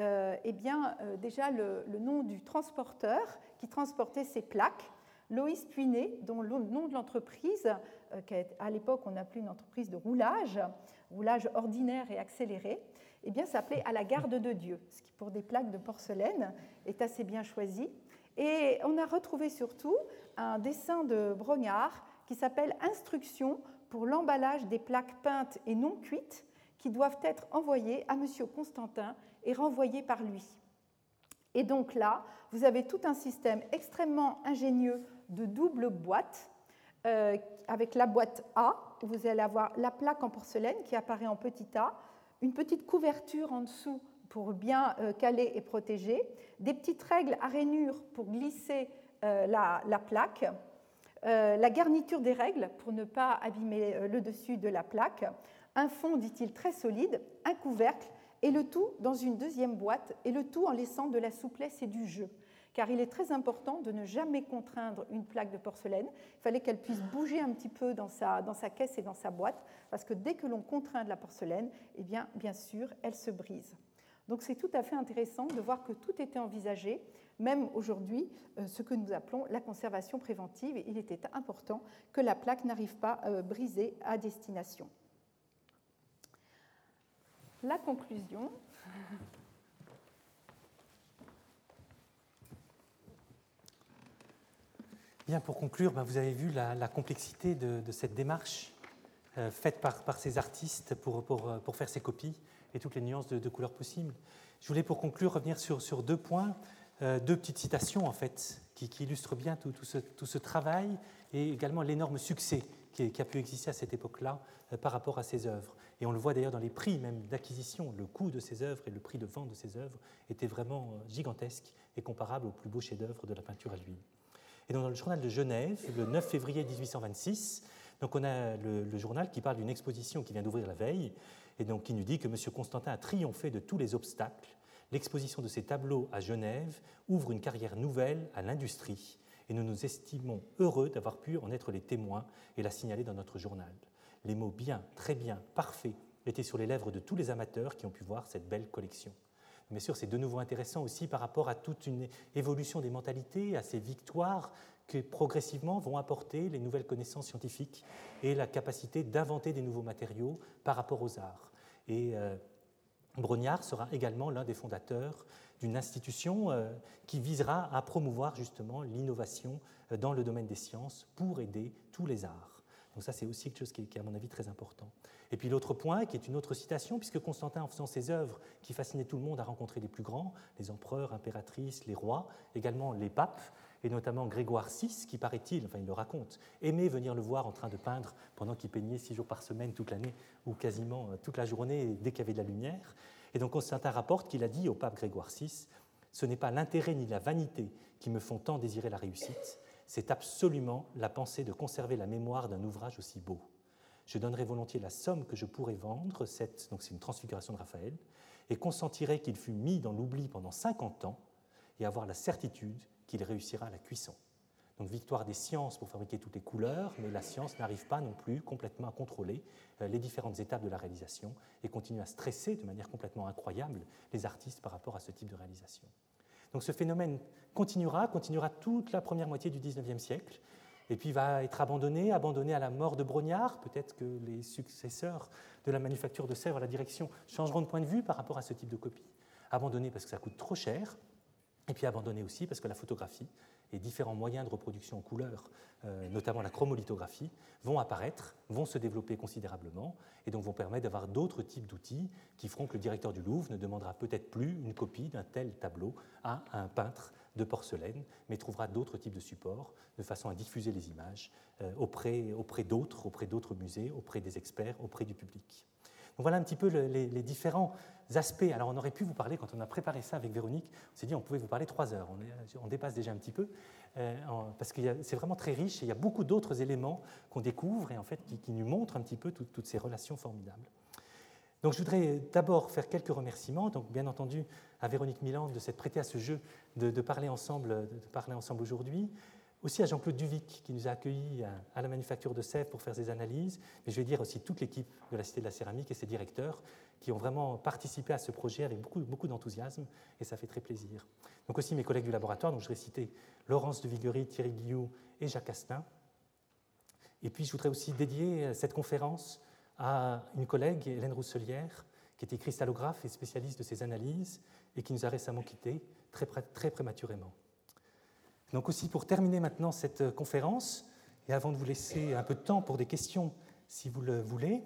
déjà le nom du transporteur qui transportait ces plaques, Loïs Puinet, dont le nom de l'entreprise, qu'à l'époque on appelait une entreprise de roulage ordinaire et accéléré, s'appelait À la garde de Dieu, ce qui pour des plaques de porcelaine est assez bien choisi. Et on a retrouvé surtout un dessin de Brognard qui s'appelle Instruction pour l'emballage des plaques peintes et non cuites qui doivent être envoyées à M. Constantin et renvoyées par lui. Et donc là, vous avez tout un système extrêmement ingénieux de double boîte, avec la boîte A, où vous allez avoir la plaque en porcelaine qui apparaît en petit a, une petite couverture en dessous pour bien caler et protéger, des petites règles à rainure pour glisser la plaque, la garniture des règles pour ne pas abîmer le dessus de la plaque, un fond, dit-il, très solide, un couvercle, et le tout dans une deuxième boîte, et le tout en laissant de la souplesse et du jeu. Car il est très important de ne jamais contraindre une plaque de porcelaine. Il fallait qu'elle puisse bouger un petit peu dans sa caisse et dans sa boîte, parce que dès que l'on contraint de la porcelaine, eh bien sûr, elle se brise. Donc c'est tout à fait intéressant de voir que tout était envisagé, même aujourd'hui, ce que nous appelons la conservation préventive. Et il était important que la plaque n'arrive pas brisée à destination. La conclusion.
Bien, pour conclure, vous avez vu la complexité de cette démarche faite par ces artistes pour faire ces copies et toutes les nuances de couleurs possibles. Je voulais, pour conclure, revenir sur 2 points, 2 petites citations en fait, qui illustrent bien tout ce travail et également l'énorme succès qui a pu exister à cette époque-là par rapport à ces œuvres. Et on le voit d'ailleurs dans les prix même d'acquisition, le coût de ces œuvres et le prix de vente de ces œuvres était vraiment gigantesque et comparable aux plus beaux chefs-d'œuvre de la peinture à l'huile. Et dans le journal de Genève, le 9 février 1826, donc on a le journal qui parle d'une exposition qui vient d'ouvrir la veille, et donc qui nous dit que M. Constantin a triomphé de tous les obstacles. L'exposition de ses tableaux à Genève ouvre une carrière nouvelle à l'industrie, et nous nous estimons heureux d'avoir pu en être les témoins et la signaler dans notre journal. Les mots bien, très bien, parfait étaient sur les lèvres de tous les amateurs qui ont pu voir cette belle collection. Bien sûr, c'est de nouveau intéressant aussi par rapport à toute une évolution des mentalités, à ces victoires que progressivement vont apporter les nouvelles connaissances scientifiques et la capacité d'inventer des nouveaux matériaux par rapport aux arts. Et Brongniart sera également l'un des fondateurs d'une institution qui visera à promouvoir justement l'innovation dans le domaine des sciences pour aider tous les arts. Donc ça, c'est aussi quelque chose qui est, à mon avis, très important. Et puis l'autre point, qui est une autre citation, puisque Constantin, en faisant ses œuvres qui fascinaient tout le monde, a rencontré les plus grands, les empereurs, impératrices, les rois, également les papes, et notamment Grégoire VI, qui, paraît-il, enfin il le raconte, aimait venir le voir en train de peindre pendant qu'il peignait 6 jours par semaine toute l'année, ou quasiment toute la journée, dès qu'il y avait de la lumière. Et donc Constantin rapporte qu'il a dit au pape Grégoire VI, « Ce n'est pas l'intérêt ni la vanité qui me font tant désirer la réussite, c'est absolument la pensée de conserver la mémoire d'un ouvrage aussi beau. Je donnerais volontiers la somme que je pourrais vendre, donc c'est une transfiguration de Raphaël, et consentirais qu'il fût mis dans l'oubli pendant 50 ans et avoir la certitude qu'il réussira à la cuisson. » Donc victoire des sciences pour fabriquer toutes les couleurs, mais la science n'arrive pas non plus complètement à contrôler les différentes étapes de la réalisation et continue à stresser de manière complètement incroyable les artistes par rapport à ce type de réalisation. Donc ce phénomène continuera toute la première moitié du XIXe siècle, et puis va être abandonné à la mort de Brongniart. Peut-être que les successeurs de la manufacture de Sèvres à la direction changeront de point de vue par rapport à ce type de copie. Abandonné parce que ça coûte trop cher, et puis abandonné aussi parce que la photographie et différents moyens de reproduction en couleur, notamment la chromolithographie, vont apparaître, vont se développer considérablement et donc vont permettre d'avoir d'autres types d'outils qui feront que le directeur du Louvre ne demandera peut-être plus une copie d'un tel tableau à un peintre de porcelaine, mais trouvera d'autres types de supports de façon à diffuser les images auprès d'autres musées, auprès des experts, auprès du public. Donc voilà un petit peu les différents aspects. Alors on aurait pu vous parler, quand on a préparé ça avec Véronique, on s'est dit on pouvait vous parler 3 heures. On dépasse déjà un petit peu, parce que c'est vraiment très riche et il y a beaucoup d'autres éléments qu'on découvre et en fait qui nous montrent un petit peu toutes ces relations formidables. Donc je voudrais d'abord faire quelques remerciements, donc bien entendu à Véronique Milan de s'être prêtée à ce jeu de parler ensemble aujourd'hui. Aussi à Jean-Claude Duvic qui nous a accueillis à la Manufacture de Sèvres pour faire ses analyses, mais je vais dire aussi toute l'équipe de la Cité de la Céramique et ses directeurs qui ont vraiment participé à ce projet avec beaucoup d'enthousiasme et ça fait très plaisir. Donc aussi mes collègues du laboratoire, donc je vais citer Laurence de Viguerie, Thierry Guillou et Jacques Astin. Et puis je voudrais aussi dédier cette conférence à une collègue, Hélène Rousselière, qui était cristallographe et spécialiste de ces analyses et qui nous a récemment quittés très prématurément. Donc aussi pour terminer maintenant cette conférence, et avant de vous laisser un peu de temps pour des questions si vous le voulez.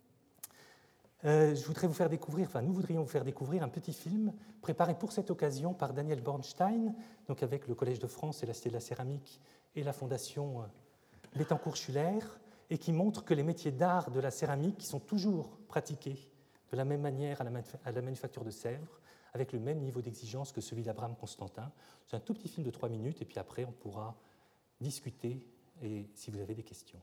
Nous voudrions vous faire découvrir un petit film préparé pour cette occasion par Daniel Bornstein, donc avec le Collège de France et la Cité de la Céramique et la Fondation Bettencourt-Schuller, et qui montre que les métiers d'art de la céramique sont toujours pratiqués de la même manière à la manufacture de Sèvres, avec le même niveau d'exigence que celui d'Abraham Constantin. C'est un tout petit film de 3 minutes, et puis après on pourra discuter, et si vous avez des questions.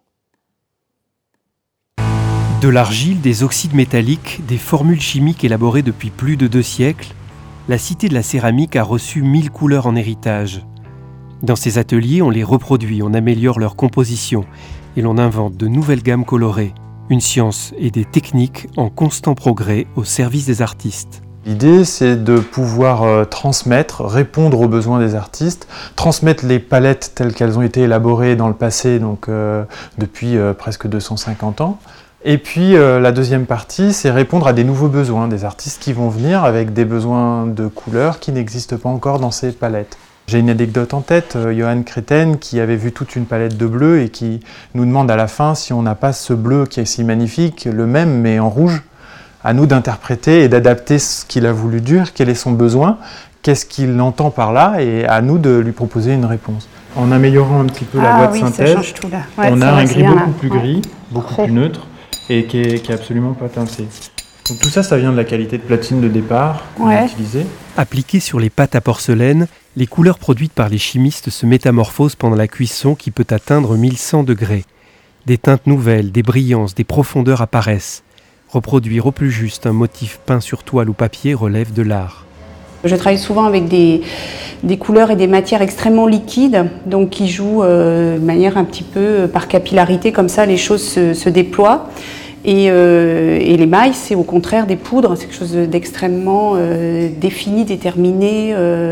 De l'argile, des oxydes métalliques, des formules chimiques élaborées depuis plus de 2 siècles, la Cité de la Céramique a reçu 1000 couleurs en héritage. Dans ces ateliers, on les reproduit, on améliore leur composition et l'on invente de nouvelles gammes colorées, une science et des techniques en constant progrès au service des artistes.
L'idée, c'est de pouvoir transmettre, répondre aux besoins des artistes, transmettre les palettes telles qu'elles ont été élaborées dans le passé, donc depuis presque 250 ans. Et puis la deuxième partie, c'est répondre à des nouveaux besoins des artistes qui vont venir avec des besoins de couleurs qui n'existent pas encore dans ces palettes. J'ai une anecdote en tête, Johan Créten qui avait vu toute une palette de bleu et qui nous demande à la fin si on n'a pas ce bleu qui est si magnifique, le même mais en rouge. À nous d'interpréter et d'adapter ce qu'il a voulu dire, quel est son besoin, qu'est-ce qu'il entend par là, et à nous de lui proposer une réponse. En améliorant un petit peu la voie de synthèse,
ça change tout, là. Ouais,
on a un gris beaucoup
là.
plus gris, beaucoup plus neutre, et qui est absolument pas teinté. Donc tout ça, ça vient de la qualité de platine de départ qu'on a utilisée.
Appliquées sur les pâtes à porcelaine, les couleurs produites par les chimistes se métamorphosent pendant la cuisson qui peut atteindre 1100 degrés. Des teintes nouvelles, des brillances, des profondeurs apparaissent. Reproduire au plus juste un motif peint sur toile ou papier relève de l'art.
Je travaille souvent avec des couleurs et des matières extrêmement liquides, donc qui jouent de manière un petit peu par capillarité, comme ça les choses se déploient. Et l'émail, c'est au contraire des poudres, c'est quelque chose d'extrêmement défini, déterminé,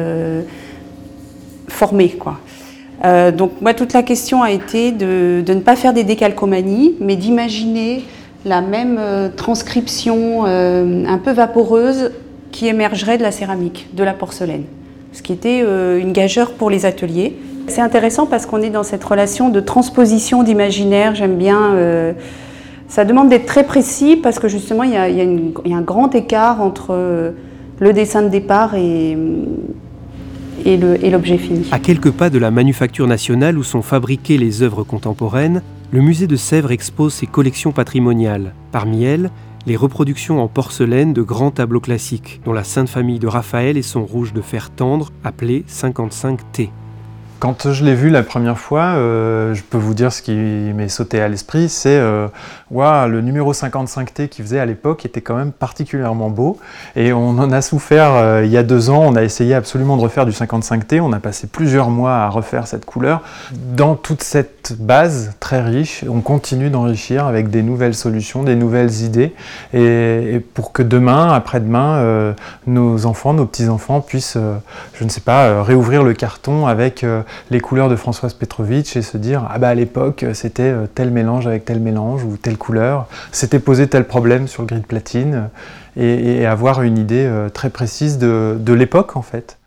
formé, quoi. Donc moi, toute la question a été de ne pas faire des décalcomanies, mais d'imaginer la même transcription un peu vaporeuse qui émergerait de la céramique, de la porcelaine, ce qui était une gageure pour les ateliers. C'est intéressant parce qu'on est dans cette relation de transposition d'imaginaire, j'aime bien. Ça demande d'être très précis parce que justement il y a un grand écart entre le dessin de départ et l'objet fini.
À quelques pas de la Manufacture nationale où sont fabriquées les œuvres contemporaines, le musée de Sèvres expose ses collections patrimoniales. Parmi elles, les reproductions en porcelaine de grands tableaux classiques, dont la Sainte Famille de Raphaël et son rouge de fer tendre, appelé 55T.
Quand je l'ai vu la première fois, je peux vous dire ce qui m'est sauté à l'esprit, c'est le numéro 55T qu'il faisait à l'époque était quand même particulièrement beau. Et on en a souffert il y a 2 ans, on a essayé absolument de refaire du 55T, on a passé plusieurs mois à refaire cette couleur. Dans toute cette base très riche, on continue d'enrichir avec des nouvelles solutions, des nouvelles idées, et pour que demain, après-demain, nos enfants, nos petits-enfants puissent, je ne sais pas, réouvrir le carton avec les couleurs de Françoise Petrovitch et se dire à l'époque c'était tel mélange avec tel mélange ou telle couleur, c'était posé tel problème sur le gris de platine et avoir une idée très précise de l'époque en fait.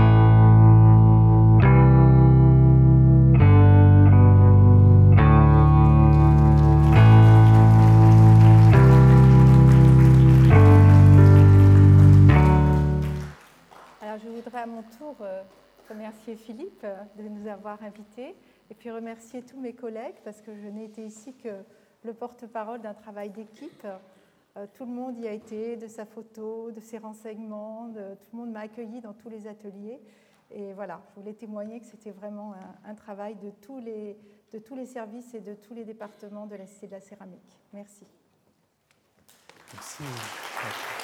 Alors je voudrais à mon tour remercier Philippe de nous avoir invités et puis remercier tous mes collègues parce que je n'ai été ici que le porte-parole d'un travail d'équipe. Tout le monde y a été, de sa photo, de ses renseignements, tout le monde m'a accueilli dans tous les ateliers. Et voilà, je voulais témoigner que c'était vraiment un travail de tous les services et de tous les départements de la Cité de la Céramique. Merci.
Merci.